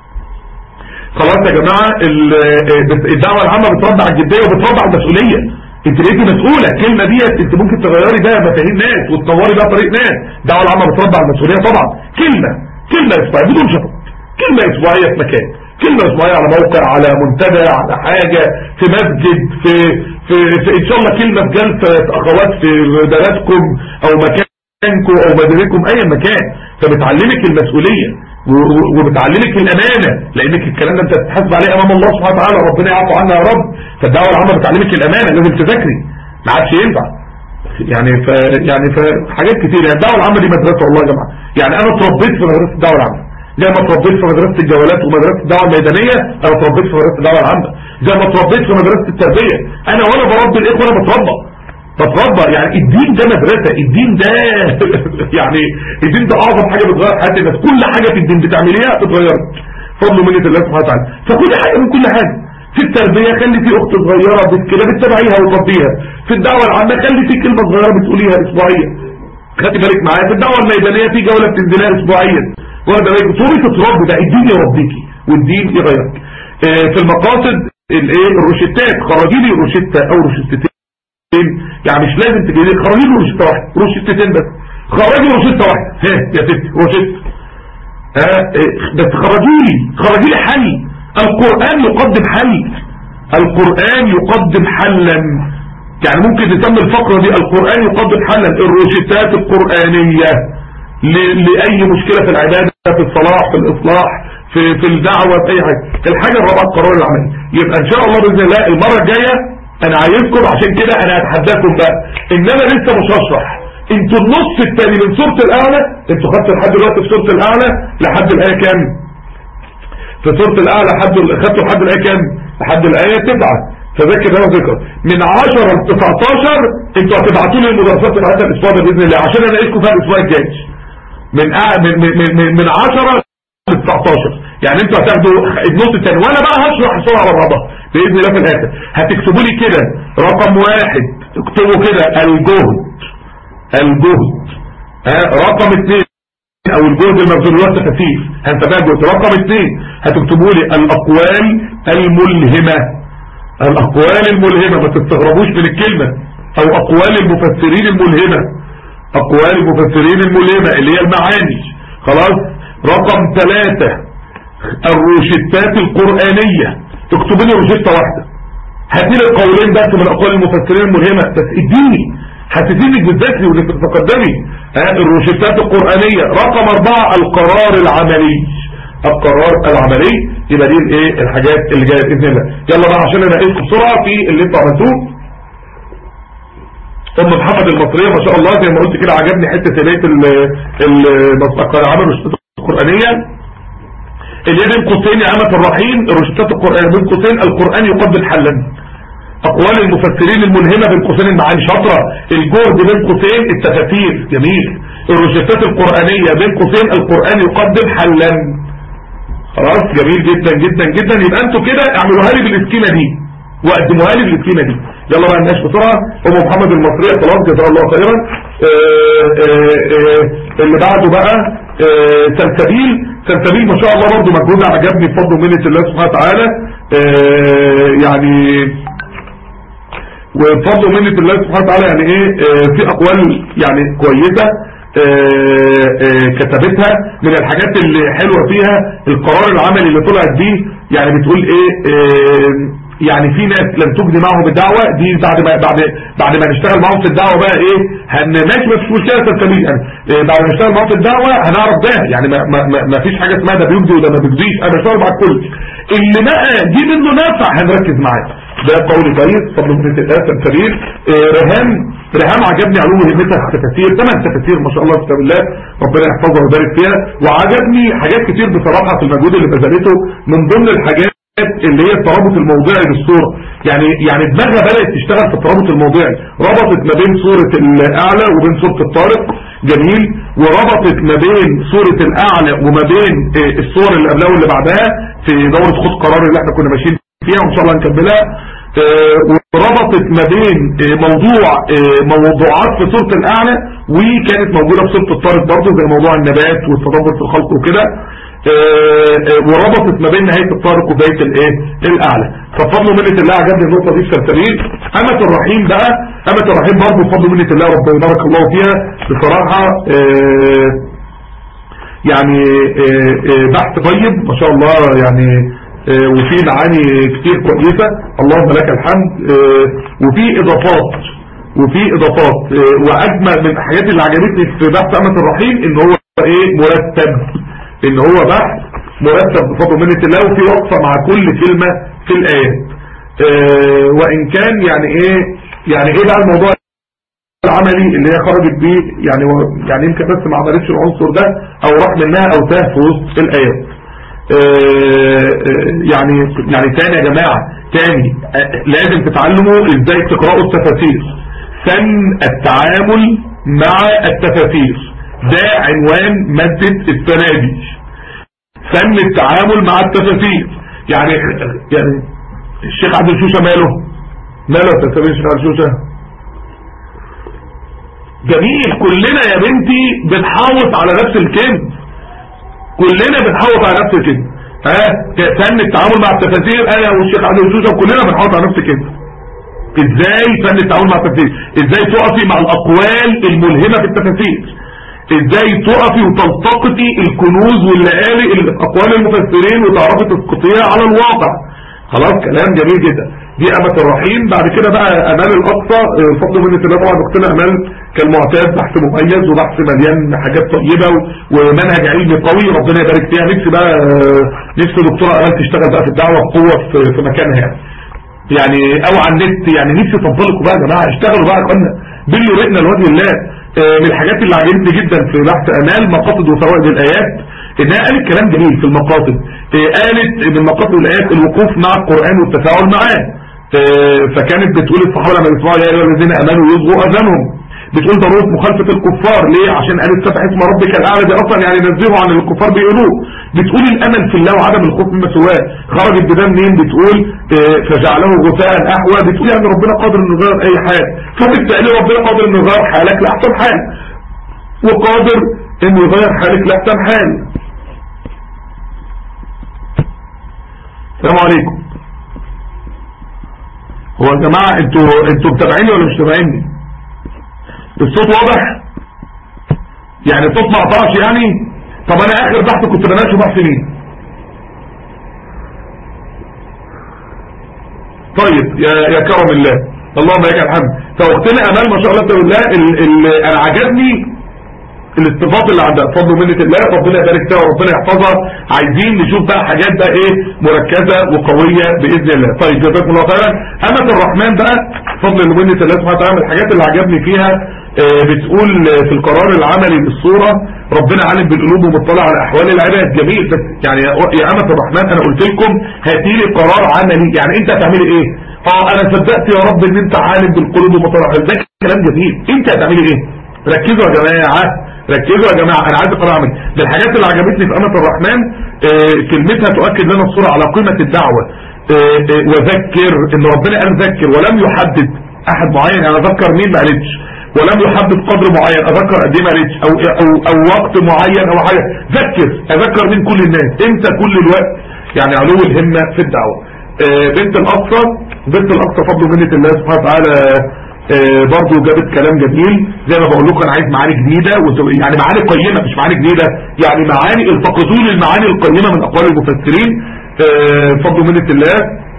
خلاص يا جماعه، الدعوه العامه بتربع الجديه وبتربع المسؤوليه. انت بقيتي مسؤوله، الكلمه ديت انت ممكن تغيري بقى مفاهيم ناس وتطوري بقى طريق ناس. الدعوه العامه بتربع المسؤوليه طبعا. كلمه كلمه اسبوعيه بدون شرط، كلمه اسبوعيه في مكان، كلمه اسبوعيه على موقع، على منتدى، على حاجه، في مسجد، في في, في ان شاء الله كلمه في جلسه اخوات في بلدكم او مكانكم او مدينتكم، اي مكان. فبتعلمك المسؤوليه وبتعلمك الامانه، لانك الكلام ده انت بتحاسب عليه امام الله سبحانه وتعالى، ربنا يعفو عنا يا رب. فالدعوه العامه بتعلمك الامانه، لازم تذاكري، ما عادش ينفع يعني ف يعني ف حاجات كتير. يعني الدعوه العامه دي مدرسه والله يا جماعه. يعني انا اتربيت في مدرسه الدعوه العامه زي ما اتربيت في مدرسه الجولات ومدرسه الدعوه الميدانيه. انا اتربيت في مدرسه الدعوه العامه زي ما اتربيت في مدرسه التربيه. انا وانا بربي الاخوه انا بتربى بتربى يعني الدين ده مدرسه. الدين ده يعني الدين ده اعظم حاجه بتغير حياه الناس. كل حاجه في الدين بتعمليها بتتغير فضل ومنه الله سبحانه وتعالى. فكل حاجه من كل حاجه. في التربيه خلي في اخت صغيره كده بتتابعيها وتربيها. في الدعوه العامه خلي في كلمه صغيره بتقوليها اسبوعيا. خدي بالك معايا. في الدعوه الميدانيه في جوله بتنزلها اسبوعيا. واخده بالك طول تتربي ده الدين يربيكي والدين يغيرك. آه في المقاصد الايه الروشتات خرجي لي روشته او روشتتين. يعني مش لازم تجي لي خرجي لي روشته واحده روشتتين بس. خرجي روشته واحده ها يا ستي روشته ها آه بس خرجي لي خرجي لي حل. القرآن يقدم حل. القرآن يقدم حلا. يعني ممكن نسمي الفقرة دي القرآن يقدم حلا. الروشتات القرآنية لأي مشكلة في العبادة في الصلاح في الإصلاح في في الدعوة في أي حاجة. الحاجة الرابعة القرار العملي. يبقى إن شاء الله بإذن الله المرة الجاية أنا عايزكم عشان كده أنا هتحداكم بقى إن أنا لسه مش هشرح. انتوا النص الثاني من سورة الأعلى انتوا خدتوا لحد دلوقتي في سورة الأعلى لحد الآية كام؟ في سورة الأعلى حد خدتوا لحد الآية كام؟ لحد الآية تسعة. فذكر ده ذكر من عشرة ل تسعتاشر انتوا هتبعتوا لي المدرسات بتاعتها الاسبوع ده باذن الله عشان انا اقيسكم فيها الاسبوع الجاي من من من من, من عشرة ل تسعتاشر. يعني انتوا هتاخدوا النص الثاني وانا بقى هشرح الصوره على بعضها باذن الله في الاخر. هتكتبوا لي كده رقم واحد اكتبوا كده الجهد الجهد ها رقم اثنين او الجهد المبذول له تفاسير هنتابع جهد. رقم اثنين هتكتبوا لي الاقوال الملهمه. الاقوال الملهمه ما تستغربوش من الكلمه او اقوال المفسرين الملهمه. اقوال المفسرين الملهمه اللي هي المعاني. خلاص. رقم ثلاثة الروشتات القرآنية. اكتبوا لي روشته واحده هاتي لي القولين بس من اقوال المفسرين الملهمه بس اديني هتفيدك بالذكر وانك تتقدمي. ها الروشتات القرآنية. رقم اربعة القرار العملي. القرار العملي. يبقى دي الايه الحاجات اللي جايه باذن الله. يلا بقى عشان انا اقيس بسرعه في اللي انتوا عملتوه. ام محمد المصريه ما شاء الله زي ما قلت كده عجبني حته ليله ال عمل الروشتات القرآنية اللي بين قوسين يا امة الرحيم. الروشتات القرآنية بين قوسين القرآن يقدم حلا. اقوال المفسرين الملهمة بين قوسين المعاني شاطرة. الجهد بين قوسين التفاسير جميل. الروشتات القرآنية بين قوسين القرآن يقدم حلا. خلاص جميل جدا جدا جدا. يبقى انتوا كده اعملوها لي بالاسكيمة دي وقدموها لي بالاسكيمة دي. يلا بقى الناس بسرعة. ام محمد المصرية خلاص جزاها الله خيرا. اللي بعده بقى سلسبيل. سلسبيل ما شاء الله برضه مجهود عجبني بفضل ومنة الله سبحانه وتعالى. يعني وبفضل ومنة الله سبحانه وتعالى يعني ايه في اقوال يعني كويسة كتبتها. من الحاجات اللي حلوة فيها القرار العملي اللي طلعت بيه. يعني بتقول ايه يعني في ناس لم تجدي معهم الدعوة دي بعد ما بعد بعد ما نشتغل معهم في الدعوة بقى ايه ماشي ما فيش مشكلة تسميه يعني إيه بعد ما نشتغل معهم في الدعوة هنعرف ده يعني ما, ما, ما, ما فيش حاجة اسمها ده بيجدي وده ما بيجديش. انا بشتغل مع الكل اللي بقى دي منه نافع هنركز معاه. ده قول كويس فضل من الاسم سبيل. إيه رهام رهام عجبني علوم مهمتها التفاسير. ثمان تفاسير ما شاء الله كتاب الله ربنا يحفظها ويبارك فيها. وعجبني حاجات كتير بصراحة في المجهود اللي بذلته. من ضمن الحاجات اللي هي الترابط الموضعي للصورة. يعني يعني دماغها بدأت تشتغل في الترابط الموضعي. ربطت ما بين سورة الأعلى وبين سورة الطارق جميل. وربطت ما بين سورة الأعلى وما بين الصور اللي قبلها واللي بعدها في دورة خد قرار اللي احنا كنا ماشيين فيها وان شاء الله نكملها. وربطت ما بين موضوع موضوعات في سورة الأعلى وكانت موجودة في سورة الطارق برضه زي موضوع النبات والتدبر في الخلق وكده. وربطت ما بين نهاية الطارق وبداية الايه الاعلى. ففضل منة الله عجبني النقطة دي في سلسبيل. امة الرحيم بقى امة الرحيم برضه بفضل منة الله ربنا يبارك الله فيها بصراحة يعني بحث طيب ما شاء الله يعني وفي معاني كتير كويسة اللهم لك الحمد. وفي اضافات وفي اضافات واجمل من الحاجات اللي عجبتني في بحث امة الرحيم ان هو ايه مرتب. ان هو بحث مرتب بفضل منة الله وفي وقفة مع كل كلمة في الآيات. اه وان كان يعني ايه يعني ايه بقى الموضوع العملي اللي هي خرجت بيه يعني يعني يمكن بس ما عملتش العنصر ده او راح منها او تاه في وسط الايات. يعني يعني تاني يا جماعة تاني لازم تتعلموا ازاي تقرأوا التفاسير. فن التعامل مع التفاسير ده عنوان مادة السنة دي. فن التعامل مع التفاسير يعني يعني الشيخ عبد الشوشة ماله ماله تفسير الشيخ عبد الشوشة جميل. كلنا يا بنتي بنحاوط على نفس الكلمة، كلنا بنحاوط على نفس الكلمة. ها فن التعامل مع التفاسير انا والشيخ عبد الشوشة كلنا بنحاوط على نفس الكلمة. ازاي فن التعامل مع التفاسير، ازاي تقفي مع الاقوال الملهمة في التفاسير، ازاي تقفي وتلتقطي الكنوز واللآلئ الاقوال المفسرين وتعرفي تسقطيها على الواقع. خلاص كلام جميل جدا. دي أمة الرحيم. بعد كده بقى أمال الأقصى فضل مني الله طبعا دكتور أمال كالمعتاد بحث مميز وبحث مليان حاجات طيبة ومنهج علمي قوي ربنا يبارك فيها. نفسي بقى نفسي دكتورة أمال تشتغل بقى في الدعوة بقوة في مكانها يعني يعني او على النت يعني. نفسي تنطلقوا بقى يا جماعة اشتغلوا بقى قلنا بلوا رئنا لوجه الله. من الحاجات اللي عجبتني جدا في بحث أمال مقاصد وفوائد الآيات انها قالت كلام جميل في المقاصد. قالت من مقاصد الآيات الوقوف مع القرآن والتفاعل معاه. فكانت بتقول الصحابة لما يسمعوا يا ايها الذين امنوا يصغوا اذانهم. بتقول ضرورة مخالفة الكفار ليه؟ عشان قالت سبح اسم ربك الاعلى دي اصلا يعني نزهوا عن الكفار بيقولوه. بتقول الامل في الله وعدم الخوف مما سواه. خرجت بده منين؟ بتقول فجعله غثاء احوى. بتقول يعني ربنا قادر انه يغير اي حاجه. فبالتالي ربنا قادر انه يغير حالك لاحسن حال وقادر انه يغير حالك لاحسن حال. السلام عليكم. هو يا جماعه انتوا انتوا متابعيني ولا مش متابعيني؟ الصوت واضح؟ يعني الصوت ما قطعش يعني؟ طب انا اخر بحث كنت بناقشه بحث مين؟ طيب يا يا كرم الله اللهم لك الحمد. فاختنا امال ما شاء الله تقول الله انا عجبني الاستفاضه اللي عندها بفضل ومنه الله ربنا يبارك فيها وربنا يحفظها. عايزين نشوف بقى حاجات بقى ايه مركزه وقويه باذن الله. طيب جزاكم الله خيرا. امة الرحمن بقى بفضل ومنه الله سبحانه وتعالى الحاجات اللي عجبني فيها بتقول في القرار العملي للصورة ربنا عالم بالقلوب ومطلع على احوال العباد. جميل. بس يعني يا امة الرحمن انا قلت لكم هاتي لي قرار عملي يعني انت هتعملي ايه؟ اه انا صدقت يا رب ان انت عالم بالقلوب ومطلع على ده كلام جميل. انت هتعملي ايه؟ ركزوا يا جماعه ركزوا يا جماعه. انا عايز قرار عملي. من الحاجات اللي عجبتني في امة الرحمن آه كلمتها تؤكد لنا الصورة على قيمة الدعوة. آه آه وذكر ان ربنا قال ذكر ولم يحدد احد معين. انا اذكر مين ما قالتش ولم يحدد قدر معين. اذكر قد ايه ما قالتش او, او او وقت معين او حاجه. ذكر اذكر من كل الناس انت كل الوقت يعني علو الهمه في الدعوه. آه بنت الاقصى بنت الاقصى فضل منة الله سبحانه وتعالى آه برضو جابت كلام جميل. زي ما بقول لكم انا عايز معاني جديده يعني معاني قيمه مش معاني جديده يعني معاني التقطوا لي المعاني القيمه من اقوال المفسرين. آه فضل منة الله.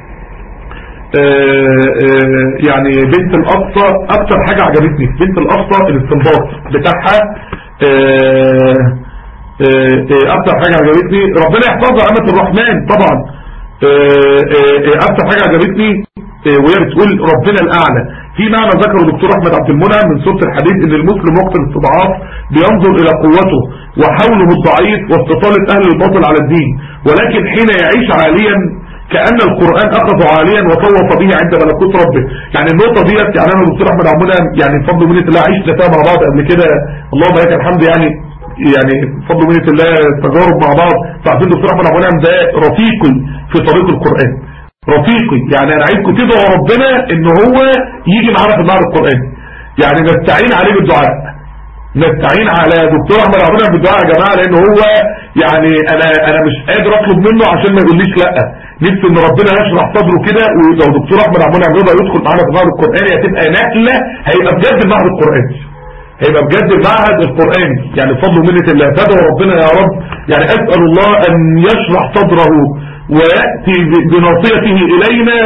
آه آه يعني بنت الاقصى اكتر حاجة عجبتني بنت الاقصى الاستنباط بتاعها. آه آه اكتر حاجة عجبتني ربنا يحفظها امة الرحمن طبعا. آه آه اكتر حاجة عجبتني آه وهي بتقول ربنا الاعلى. في معنى ذكره دكتور احمد عبد المنعم من سورة الحديد ان المسلم وقت الاستضعاف بينظر الى قوته وحوله الضعيف واستطالة اهل الباطل على الدين ولكن حين يعيش عاليا كأن القرآن أخذ عاليا وطوف به عند ملكوت ربه. يعني النقطة ديت يعني أنا دكتور أحمد عبد المنعم يعني بفضل منة الله عشنا فيها مع بعض قبل كده اللهم لك الحمد يعني يعني بفضل منة الله تجارب مع بعض. فعارفين دكتور أحمد عبد المنعم ده رفيقي في طريق القرآن رفيقي. يعني أنا عايزكم تدعوا ربنا إن هو يجي معانا في معرض القرآن يعني نستعين عليه بالدعاء. نستعين على دكتور احمد عبد المنعم بالدعاء يا جماعه لان هو يعني انا انا مش قادر اطلب منه عشان ما يقوليش لا. نفسي ان ربنا يشرح صدره كده ولو دكتور احمد عبد المنعم يقدر يدخل معانا في معهد القرآن هتبقى نقله. هيبقى بجد المعهد القرآني هيبقى بجد المعهد القرآني يعني بفضل ومنة الله. فادعوا ربنا يا رب يعني اسال الله ان يشرح صدره ويأتي بناصيته إلينا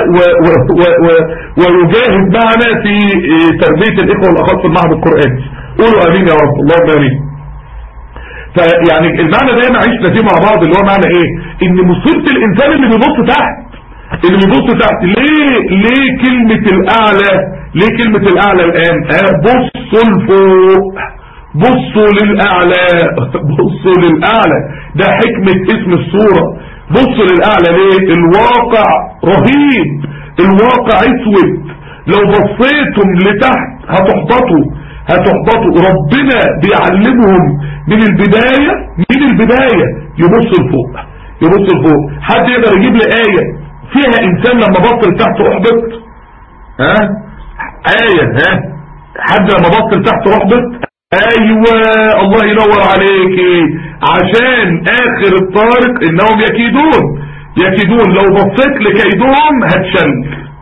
ويجاهد معنا في تربية الإخوة والأخوات في المعهد القرآني. قولوا أمين يا رب اللهم آمين. فيعني المعنى ده ما عشنا فيه مع بعض اللي هو معنى إيه؟ إن مصيبة الإنسان اللي بيبص تحت اللي بيبص تحت. ليه ليه كلمة الأعلى ليه كلمة الأعلى الآن؟ آه بص بصوا لفوق، بصوا للأعلى، بصوا للأعلى. ده حكمة اسم السورة، بصوا للأعلى. ليه؟ الواقع رهيب، الواقع اسود، لو بصيتم لتحت هتحبطوا هتحبطوا. ربنا بيعلمهم من البداية، من البداية يبصوا لفوق، يبصوا لفوق. حد يقدر يجيب لي آية فيها إنسان لما بص لتحت أحبط؟ ها؟ آية ها؟ حد لما بص لتحت أحبط؟ ايوه، الله ينور عليكي، عشان اخر الطارق انهم يكيدون يكيدون. لو بصيت لكيدهم هتشل.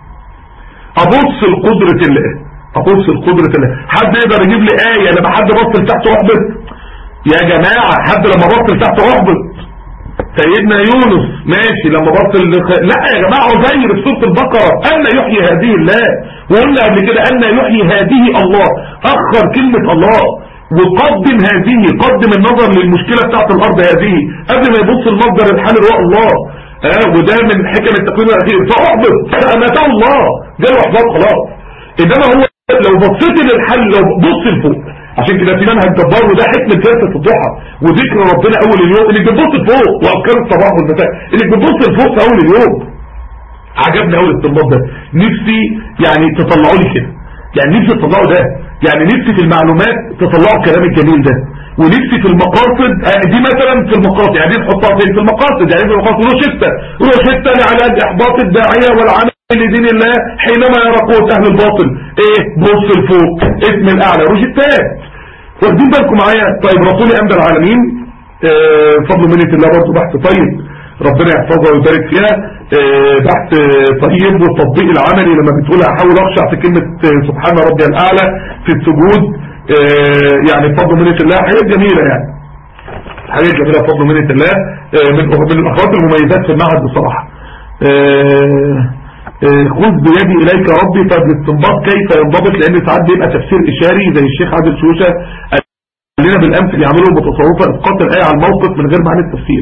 ابص لقدرة الله، ابص لقدرة الله. حد يقدر يجيب لي آية لما حد بص لتحت احبط؟ يا جماعة حد لما بص لتحت احبط؟ سيدنا يونس ماشي لما بص لخ... لا يا جماعة، عزير في سورة البقرة أن يحيي هذه الله، وقلنا قبل كده أن يحيي هذه الله، أخر كلمة الله وقدم هذه، قدم النظر للمشكلة بتاعت الأرض هذه قبل ما يبص المصدر الحال اللي هو الله. آه وده من حكم التقويم الأخير. فأحبط فأماته الله، جاله إحباط خلاص. إنما هو لو بصيت للحل، لو بص لفوق. عشان كده في منهج جبار، وده حكمة جلسة الضحى وذكر ربنا اول اليوم، انك بتبص لفوق، واذكار الصباح والمساء انك بتبص لفوق في اول اليوم. عجبني اول الاستنباط ده، نفسي يعني تطلعوا لي كده، يعني نفسي تطلعوا ده، يعني نفسي في المعلومات تطلعوا الكلام الجميل ده، ونفسي في المقاصد دي مثلا في المقاصد، يعني دي نحطها فين في المقاصد، يعني في المقاصد روشتة روشتة لعلاج احباط الداعية والعمل لدين الله حينما يرى قوة اهل الباطل. ايه؟ بص لفوق، اسم الاعلى، روشتات. واخدين بالكم معايا؟ طيب رسول انبى العالمين، آه فضل منة الله برضه بحث طيب، ربنا يحفظها ويبارك فيها. آه بحث طيب، والتطبيق العملي لما بتقول احاول اخشع في كلمة سبحان ربي الاعلى في السجود، آه يعني فضل منة الله حاجات جميلة، يعني حاجات جميلة بفضل منة الله. آه من من الاخوات المميزات في المعهد بصراحة. آه خذ بيدي اليك ربي. طب الاستنباط كيف ينضبط؟ لان ساعات بيبقى تفسير اشاري زي الشيخ عادل شوشة قال لنا بالامس يعملوا متصوفة اسقاط الايه على الموقف من غير معنى التفسير.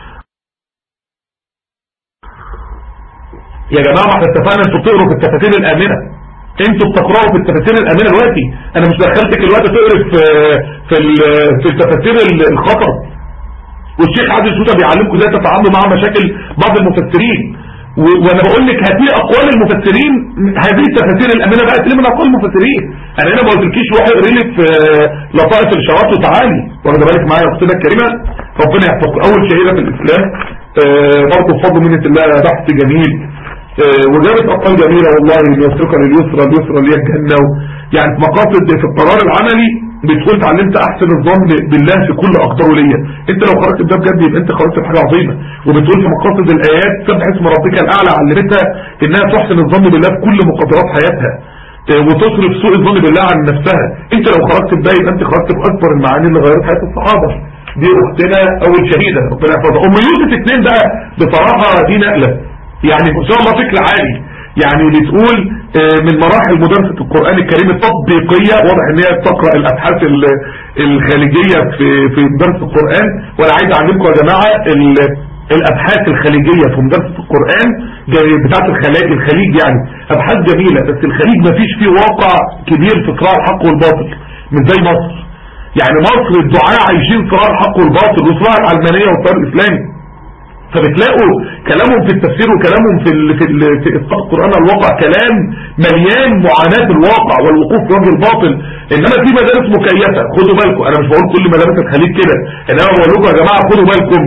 يا جماعه احنا اتفقنا انتوا بتقروا في التفاسير الامنه، انتوا بتقراوا في التفاسير الامنه دلوقتي، انا مش دخلتك الوقت تقرا في في في التفاسير الخطر، والشيخ عادل شوشة بيعلمكم ازاي تتعاملوا مع مشاكل بعض المفسرين. وانا بقول لك هاتي اقوال المفسرين، هذه التفاسير الامنه بقى تلم من اقوال المفسرين. انا هنا ما قلتلكيش روحي اقري لي في لطائف الاشارات وتعالي، واخد بالك معايا يا اختنا الكريمه، ربنا يحفظك. اول شهيده في الاسلام، آه برضه بفضل منة الله بحث جميل، آه وجابت اقوال جميله والله، يسرك لليسرى اليسرى اللي هي الجنه، يعني في مقاصد في القرار العملي بتقول اتعلمت احسن الظن بالله في كل اقداره ليا. انت لو خرجت بده بجد يبقى انت خرجت بحاجه عظيمه. وبتقول في مقاصد الايات سبح اسم ربك الاعلى، علمتها انها تحسن الظن بالله في كل مقدرات حياتها، وتصرف سوء الظن بالله عن نفسها. انت لو خرجت بده يبقى انت خرجت باكبر المعاني اللي غيرت حياه الصحابه. دي اختنا اول شهيده ربنا يحفظها. ام يوسف اثنين بقى بصراحه دي نقله، يعني ان شاء الله فكر عالي. يعني بتقول من مراحل مدرسة القرآن الكريم التطبيقية، واضح ان هي بتقرأ الابحاث الخارجية في في مدرسة القرآن، وانا عايز اعلمكم يا جماعة الابحاث الخليجية في مدرسة القرآن بتاعت الخليج الخليج يعني ابحاث جميلة، بس الخليج ما فيش فيه واقع كبير في صراع الحق والباطل مش زي مصر. يعني مصر الدعاء عايشين صراع الحق والباطل وصراع العلمانية والتيار الاسلامي، فبتلاقوا كلامهم في التفسير وكلامهم في ال في ال في إسقاط القرآن على الواقع كلام مليان معاناة الواقع والوقوف في وجه الباطل. انما في مدارس مكيفة، خدوا بالكم، انا مش بقول كل مدارس الخليج كده، انما بقول لكم يا جماعة خدوا بالكم،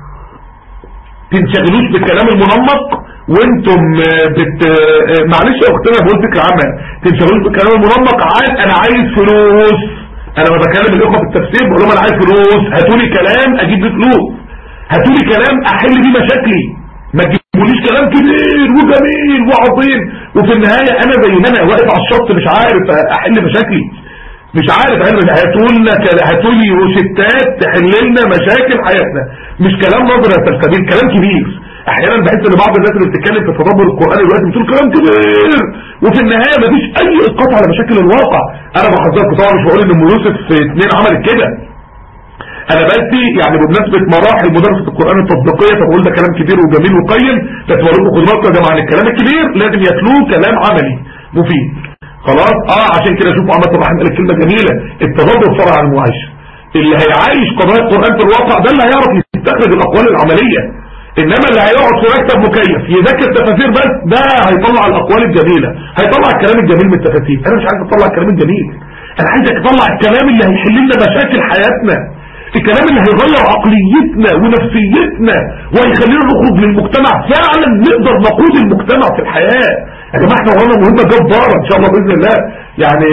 تنشغلوش بالكلام المنمق وانتم بت معلش يا اختنا بقول فكرة عامة، تنشغلوش بالكلام المنمق. عايز انا عايز فلوس، انا ما بكلم الاخوة في التفسير بقول لهم انا عايز فلوس، هاتولي كلام اجيب بيه فلوس، هاتولي كلام احل بيه مشاكلي، ما تجيبوليش كلام كبير وجميل وعظيم وفي النهاية انا زي ما انا واقف على الشط مش عارف احل مشاكلي، مش عارف احل. هاتولنا هاتولي روشتات تحل لنا مشاكل حياتنا، مش كلام نظري يا سلسبيل، كلام كبير. احيانا بحس ان بعض الناس اللي بتتكلم في تدبر القرآن دلوقتي بتقول كلام كبير وفي النهاية مفيش اي اسقاط على مشاكل الواقع. انا بحذركم طبعا، مش بقول ان ام يوسف اتنين عملت كده، انا بس يعني بمناسبة مراحل مدرسة القرآن التطبيقية فبقول ده كلام كبير وجميل وقيم، بس بقول لكم خدوا بالكم يا جماعة ان الكلام الكبير لازم يتلوه كلام عملي مفيد. خلاص. اه عشان كده شوفوا عماد الرحمن قال الكلمه جميله، التدبر فرع عن المعايشه. اللي هيعايش قضايا القران في الواقع ده اللي هيعرف يستخرج الاقوال العمليه، انما اللي هيقعد في مكتب مكيف يذاكر تفاسير بس ده هيطلع الاقوال الجميله، هيطلع الكلام الجميل من التفاسير. انا مش عايز اطلع الكلام الجميل، انا عايزك تطلع الكلام اللي هيحل لنا مشاكل حياتنا، الكلام اللي هيغير عقليتنا ونفسيتنا وهيخلينا نخرج للمجتمع فعلا نقدر نقود المجتمع في الحياه. يا جماعه احنا ورانا مهمه جباره ان شاء الله باذن الله. يعني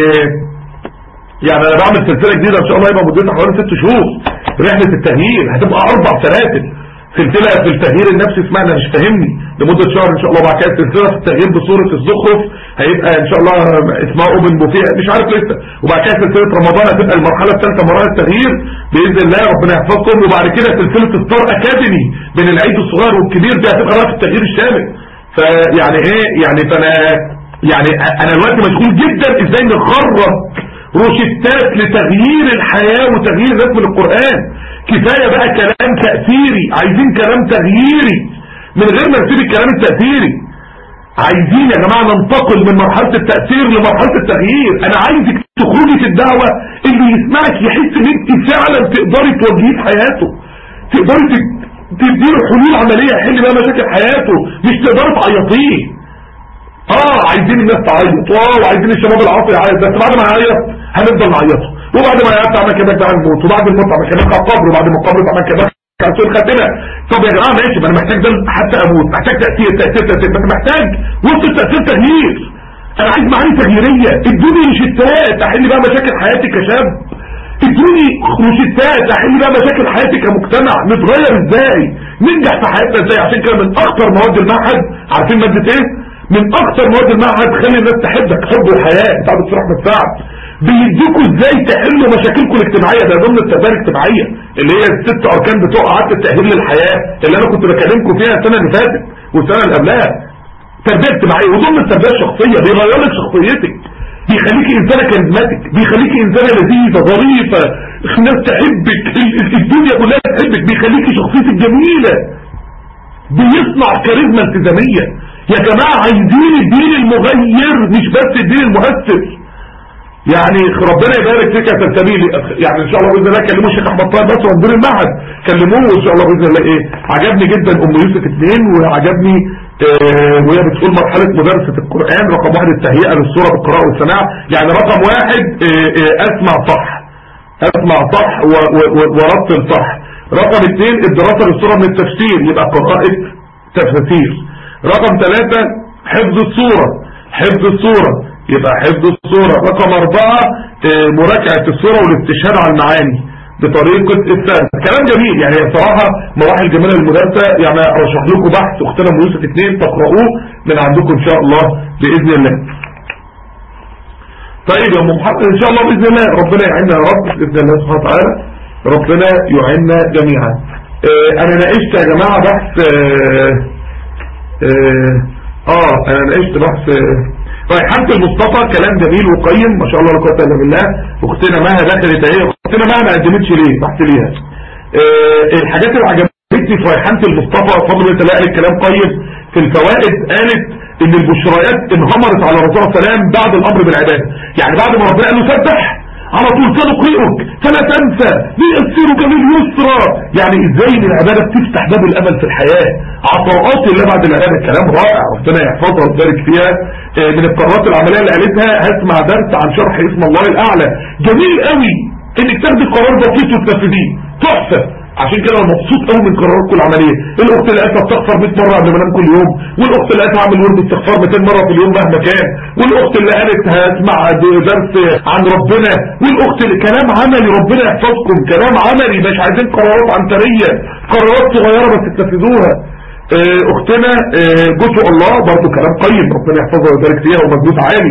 يعني انا بعمل سلسله جديده ان شاء الله يبقى مدتها حوالي ست شهور، رحله التغيير هتبقى اربع سلاسل. سلسله في التغيير النفسي اسمها انا مش فاهمني لمده شهر ان شاء الله، وبعد كده سلسله في التغيير بصوره الزخرف هيبقى ان شاء الله اسمها اوبن بوفيه مش عارف لسه، وبعد كده سلسله رمضان هتبقى المرحله الثالثه مراحل التغيير باذن الله ربنا يحفظكم، وبعد كده سلسله ستار اكاديمي بين العيد الصغير والكبير دي هتبقى بقى في التغيير الشامل. فيعني ايه يعني فانا يعني انا دلوقتي مشغول جدا ازاي نخرج روشتات لتغيير الحياه وتغيير الناس من القران. كفايه بقى كلام تاثيري، عايزين كلام تغييري من غير ما نسيب الكلام التاثيري. عايزين يا جماعه ننتقل من مرحله التاثير لمرحله التغيير. انا عايزك تخرجي في الدعوه اللي يسمعك يحس ان انت فعلا تقدري توجهيه في حياته، تقدري تديله حلول عمليه يحل بيها مشاكل حياته، مش تقدري تعيطيه. اه عايزين الناس تعيط، اه وعايزين الشباب العاطل يعيط، بس بعد ما يعيط هنفضل نعيطه، وبعد ما يعيط عمل كده بقى الموت، وبعد الموت عمل كده على القبر، وبعد ما القبر عمل كده كان سوء الخاتمه. طب يا جماعه ماشي، ما انا محتاج ده حتى اموت، محتاج تاثير تاثير تاثير، بس محتاج وسط التاثير تغيير. انا عايز معاني تغييريه، ادوني روشتات احل بقى مشاكل حياتي كشاب، ادوني روشتات احل بقى مشاكل حياتي كمجتمع، نتغير ازاي، ننجح في حياتنا ازاي. عشان كده من اكتر مواد المعهد عارفين ماده ايه؟ من اكتر مواد المعهد خلي الناس تحبك، حب الحياه بتاع دكتور احمد سعد. بيديكوا ازاي تحلوا مشاكلكم الاجتماعيه، ده ضمن التربيه الاجتماعيه اللي هي الست اركان بتوع اعاده التاهيل للحياه اللي انا كنت بكلمكم فيها السنه اللي فاتت والسنه اللي قبلها. تربيه اجتماعيه وضمن التربيه الشخصيه، بيغير لك شخصيتك، بيخليكي انسانه كاريزماتيك، بيخليكي انسانه لذيذه ظريفه، الناس تحبك، الدنيا كلها تحبك، بيخليكي شخصيتك جميله، بيصنع كاريزما التزاميه. يا جماعه عايزين الدين المغير مش بس الدين المؤثر. يعني ربنا يبارك فيك يا سلسبيل، يعني ان شاء الله باذن الله كلموه الشيخ احمد طاهر بس ومدير المعهد، كلموه ان شاء الله باذن الله. ايه عجبني جدا ام يوسف اثنين، وعجبني آه وهي بتقول مرحله مدرسه القران رقم واحد التهيئه للصوره بالقراءه والسماع. يعني رقم واحد آه آه اسمع صح، اسمع صح ورتل صح. رقم اثنين الدراسه للصوره من التفسير، يبقى قراءه تفاسير. رقم ثلاثة حفظ الصورة، حفظ الصورة يبقى حفظ الصورة. رقم أربعة مراجعة الصورة والاستشهاد على المعاني بطريقة السهل. كلام جميل يعني صراحة مراحل جميلة للمدرسة. يعني أرشح لكم بحث أختنا ام يوسف اثنين تقرؤوه من عندكم إن شاء الله بإذن الله. طيب يا أم محمد إن شاء الله بإذن الله ربنا يعيننا يا رب بإذن الله سبحانه وتعالى، ربنا يعيننا جميعا. أنا ناقشت يا جماعة بحث اه, آه انا ناقشت بحث ريحانة المصطفى، كلام جميل وقيم ما شاء الله لا قوه الا بالله. اختنا مها دخلت اهي، اختنا مها ما قدمتش ليه بحث ليها. آه الحاجات اللي عجبتني في ريحانة المصطفى فضل الله تلاقي الكلام قيم. في الفوائد قالت ان البشريات انهمرت على الرسول صلى الله عليه وسلم بعد الامر بالعباده. يعني بعد ما ربنا قال له سبح على طول سنقرئك فلا تنسى ليسرك باليسرى. يعني ازاي ان العباده بتفتح باب الامل في الحياه، عطاءات الله بعد العباده. كلام رائع ربنا يحفظها ويبارك فيها. من القرارات العمليه اللي قالتها هسمع درس عن شرح اسم الله الاعلى. جميل قوي انك تاخدي قرار بسيط وتنفذيه، تحفه. عشان كده انا مبسوط قوي من قراراتكم العمليه. الاخت اللي قالت بتستغفر مية مره قبل ما انام كل يوم، والاخت اللي قالت هعمل ورد استغفار مئتين مره في اليوم مهما كان، والاخت اللي قالت هسمع درس عن ربنا، والاخت اللي كلام عملي. ربنا يحفظكم، كلام عملي مش عايزين قرارات عنتريه، قرارات صغيره بس تنفذوها. اختنا جزء الله برضو كلام قيم ربنا يحفظها ويبارك فيها ومجهود عالي.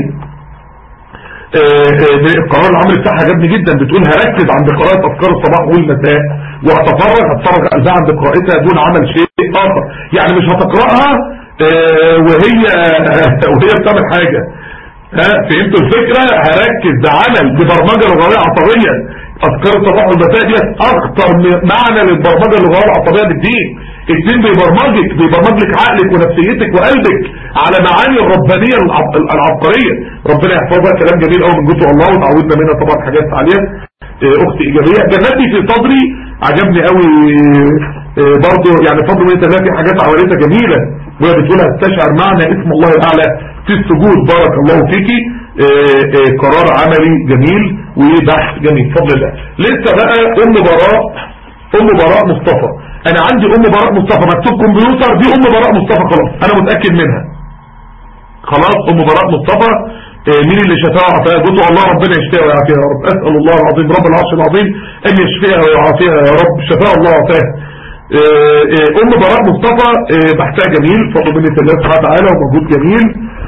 القرار العملي بتاعها عجبني جدا، بتقول هركز عند قراءة اذكار الصباح والمساء وهتفرغ هتفرغ قلبها عند قراءتها دون عمل شيء اخر. يعني مش هتقرأها وهي وهي بتعمل حاجة. ها فهمتوا الفكرة؟ هركز ده عمل ببرمجة لغوية عصبية. اذكار الصباح والمساء دي اكتر معنى للبرمجة اللغوية العصبية بالدين. اتنين بيبرمجك بيبرمج لك عقلك ونفسيتك وقلبك على معاني الربانية العبقرية. ربنا يحفظها. كلام جميل قوي من جزء الله وتعودنا منها طبعا حاجات عالية. اختي ايجابية. جنتي في صدري عجبني قوي برضه، يعني فضل من الله في حاجات عواليتها جميلة وهي بتقولها استشعر معنى اسم الله الاعلى في السجود. بارك الله فيكي. قرار عملي جميل وبحث جميل فضل الله. لسه بقى ام براء ام براء مصطفى. انا عندي ام براء مصطفى مكتوب كمبيوتر، دي ام براء مصطفى خلاص انا متأكد منها خلاص. ام براء مصطفى مين اللي شفاها وعافاها؟ قلت الله ربنا يشفيها ويعافيها يا رب. اسال الله العظيم رب العرش العظيم ان يشفيها ويعافيها يا رب. شفاها الله وعافاها. ام براء مصطفى بحثها جميل فضل منة الله سبحانه وتعالى وموجود جميل.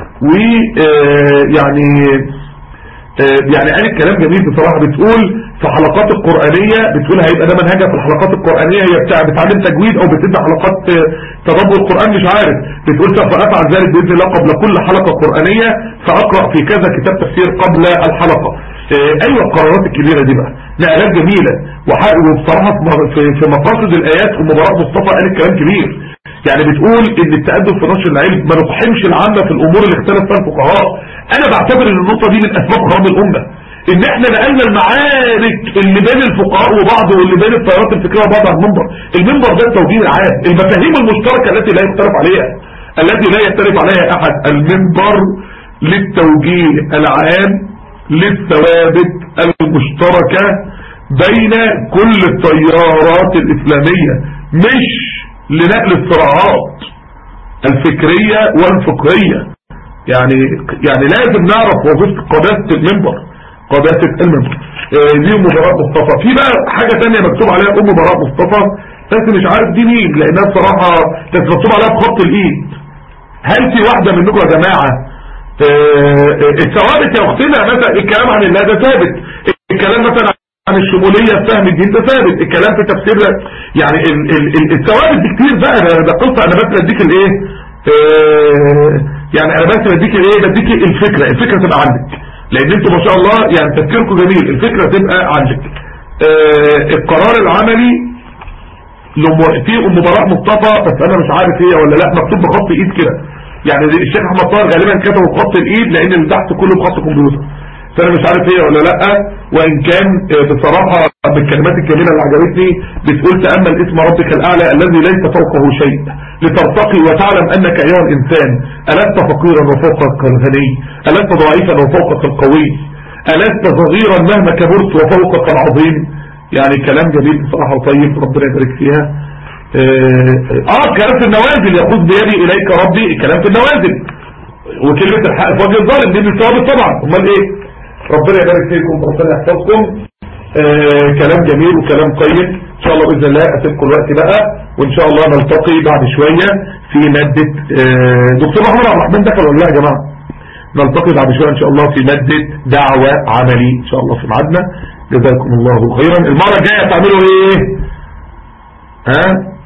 ويعني يعني قالت كلام جميل بصراحة. بتقول في حلقات القرآنية بتقول هيبقى ده منهجها في الحلقات القرآنية. هي بتاع بتعلم تجويد او بتدي حلقات تدبر القرآن مش عارف. بتقول سوف افعل ذلك باذن الله قبل كل حلقة قرآنية ساقرأ في كذا كتاب تفسير قبل الحلقة. ايوه القرارات الكبيرة دي بقى نقلات جميلة. وبصراحة في مقاصد الايات ام براء مصطفى قالت كلام كبير. يعني بتقول ان التقدم في نشر العلم ما نقحمش العامة في الامور اللي اختلف فيها الفقهاء. انا بعتبر ان النقطة دي من اسباب خراب الامة، ان احنا نقلنا المعارك اللي بين الفقهاء وبعض واللي بين التيارات الفكرية وبعض على المنبر. المنبر ده التوجيه العام، المفاهيم المشتركة التي لا يختلف عليها التي لا يختلف عليها احد. المنبر للتوجيه العام للثوابت المشتركة بين كل التيارات الاسلامية، مش لنقل الصراعات الفكرية والفقهية. يعني يعني لازم نعرف وظيفة قادة المنبر قادة المنبر. دي ام براء مصطفى. في بقى حاجة تانية مكتوب عليها ام براء مصطفى بس مش عارف دي مين لانها بصراحة بس مكتوب عليها بخط الايد. هل في واحدة منكم يا جماعة الثوابت يا اختنا مثلا الكلام عن الله ده ثابت، الكلام مثلا عن الشمولية فهم الدين ده ثابت، الكلام في تفسير يعني ال ال ال الثوابت دي كتير بقى. ده قصة انا بس بديك الايه يعني انا بس بديك الايه بديك الفكرة الفكرة تبقى عندك لان انتوا ما شاء الله يعني تفكيركم جميل. الفكرة تبقى عندك. القرار العملي في ام براء مصطفى بس انا مش عارف هي ولا لا مكتوب بخط ايد كده. يعني الشيخ احمد طاهر غالبا كتبه بخط الايد لان اللي تحت كله بخط كمبيوتر فانا مش عارف هي ولا لا. وان كان بصراحة بالكلمات الجميلة اللي عجبتني بتقول تأمل اسم ربك الاعلى الذي ليس فوقه شيء لترتقي وتعلم انك ايها الانسان ألست فقيرا وفوقك الغني، ألست ضعيفا وفوقك القوي، ألست صغيرا مهما كبرت وفوقك العظيم. يعني كلام جميل بصراحة وطيب ربنا يبارك فيها. اه كلام في النوازل يقود بيدي اليك ربي، الكلام في النوازل. وكلمة الحق في وجه الظالم دي بالثوابت طبعا. امال ايه؟ ربنا يبارك فيكم وربنا يحفظكم. آه كلام جميل وكلام قيم. ان شاء الله باذن الله اسيبكم الوقت بقى وان شاء الله نلتقي بعد شوية في مادة آه دكتور محمد عبد الرحمن دخل ولا لا يا جماعة؟ نلتقي بعد شوية ان شاء الله في مادة دعوة عملي ان شاء الله في ميعادنا. جزاكم الله خيرا. المرة الجاية تعملوا ايه؟ ها؟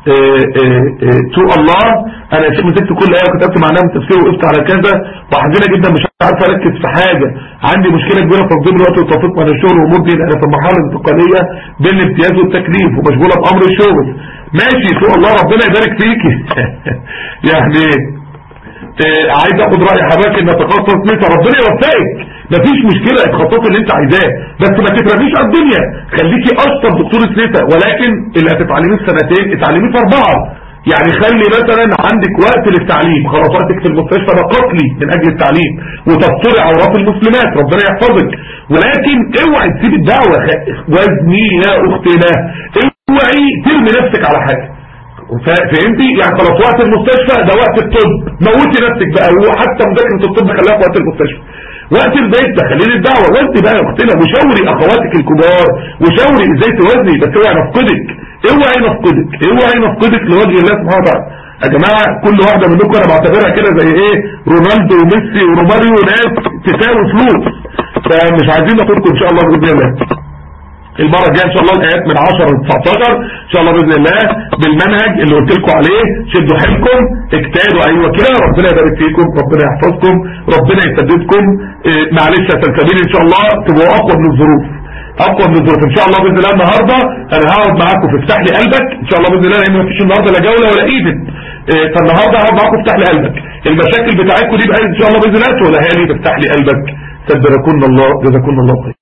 تو الله انا مسكت كل ايه وكتبت معناها من تفسير وقفت على كذا وحزينه جدا مش عارف اركز في حاجه. عندي مشكله كبيره في تنظيم الوقت والتوفيق بين الشغل وامور دي. انا في المرحله الانتقاليه بين الامتياز والتكليف ومشغوله بامر الشغل. ماشي تو الله ربنا يبارك فيكي. يعني اه عايز اخد راي حضرتك ان اتخصص نسا ربنا يوفقك مفيش مشكله اتخصص اللي انت عايزاه بس ما تترميش على الدنيا. خليكي اشطر دكتوره نسا ولكن اللي هتتعلميه في سنتين اتعلميه في اربعه. يعني خلي مثلا عندك وقت للتعليم خلاص وقتك في المستشفى ده قتلي من اجل التعليم وتبطلي عورات المسلمات ربنا يحفظك. ولكن اوعي تسيب الدعوه وزني يا اختنا اوعي ترمي نفسك على حاجه. فهمتي؟ يعني خلاص وقت المستشفى ده وقت الطب موتي نفسك بقى وحتى مذاكره الطب خليها في وقت المستشفى. وقت البيت ده خليني الدعوه وانت بقى يا اختنا وشاوري اخواتك الكبار وشاوري ازاي توازني بس اوعي نفقدك اوعي نفقدك اوعي نفقدك لوجه الله سبحانه وتعالى. يا جماعه كل واحده منكم انا بعتبرها كده زي ايه رونالدو وميسي وروماريو ناس تساوي فلوس فمش عايزين ناخدكم ان شاء الله باذن الله. المرة الجاية ان شاء الله الايات من عشرة ل تسعتاشر ان شاء الله باذن الله بالمنهج اللي قلت لكم عليه. شدوا حيلكم اجتهدوا ايوه كده ربنا يبارك فيكم ربنا يحفظكم ربنا يسددكم. اه معلش يا سلسبيل ان شاء الله تبقوا اقوى من الظروف اقوى من الظروف. ان شاء الله باذن الله النهارده انا هقعد معاكم في افتح لي قلبك ان شاء الله باذن الله، لان مفيش النهارده لا جوله ولا ايفنت، فالنهارده هقعد معاكم افتح لي قلبك. المشاكل بتاعتكم دي بقى ان شاء الله باذن الله تقولها لي تفتح لي قلبك. سبحان الله، جزاكم الله خير.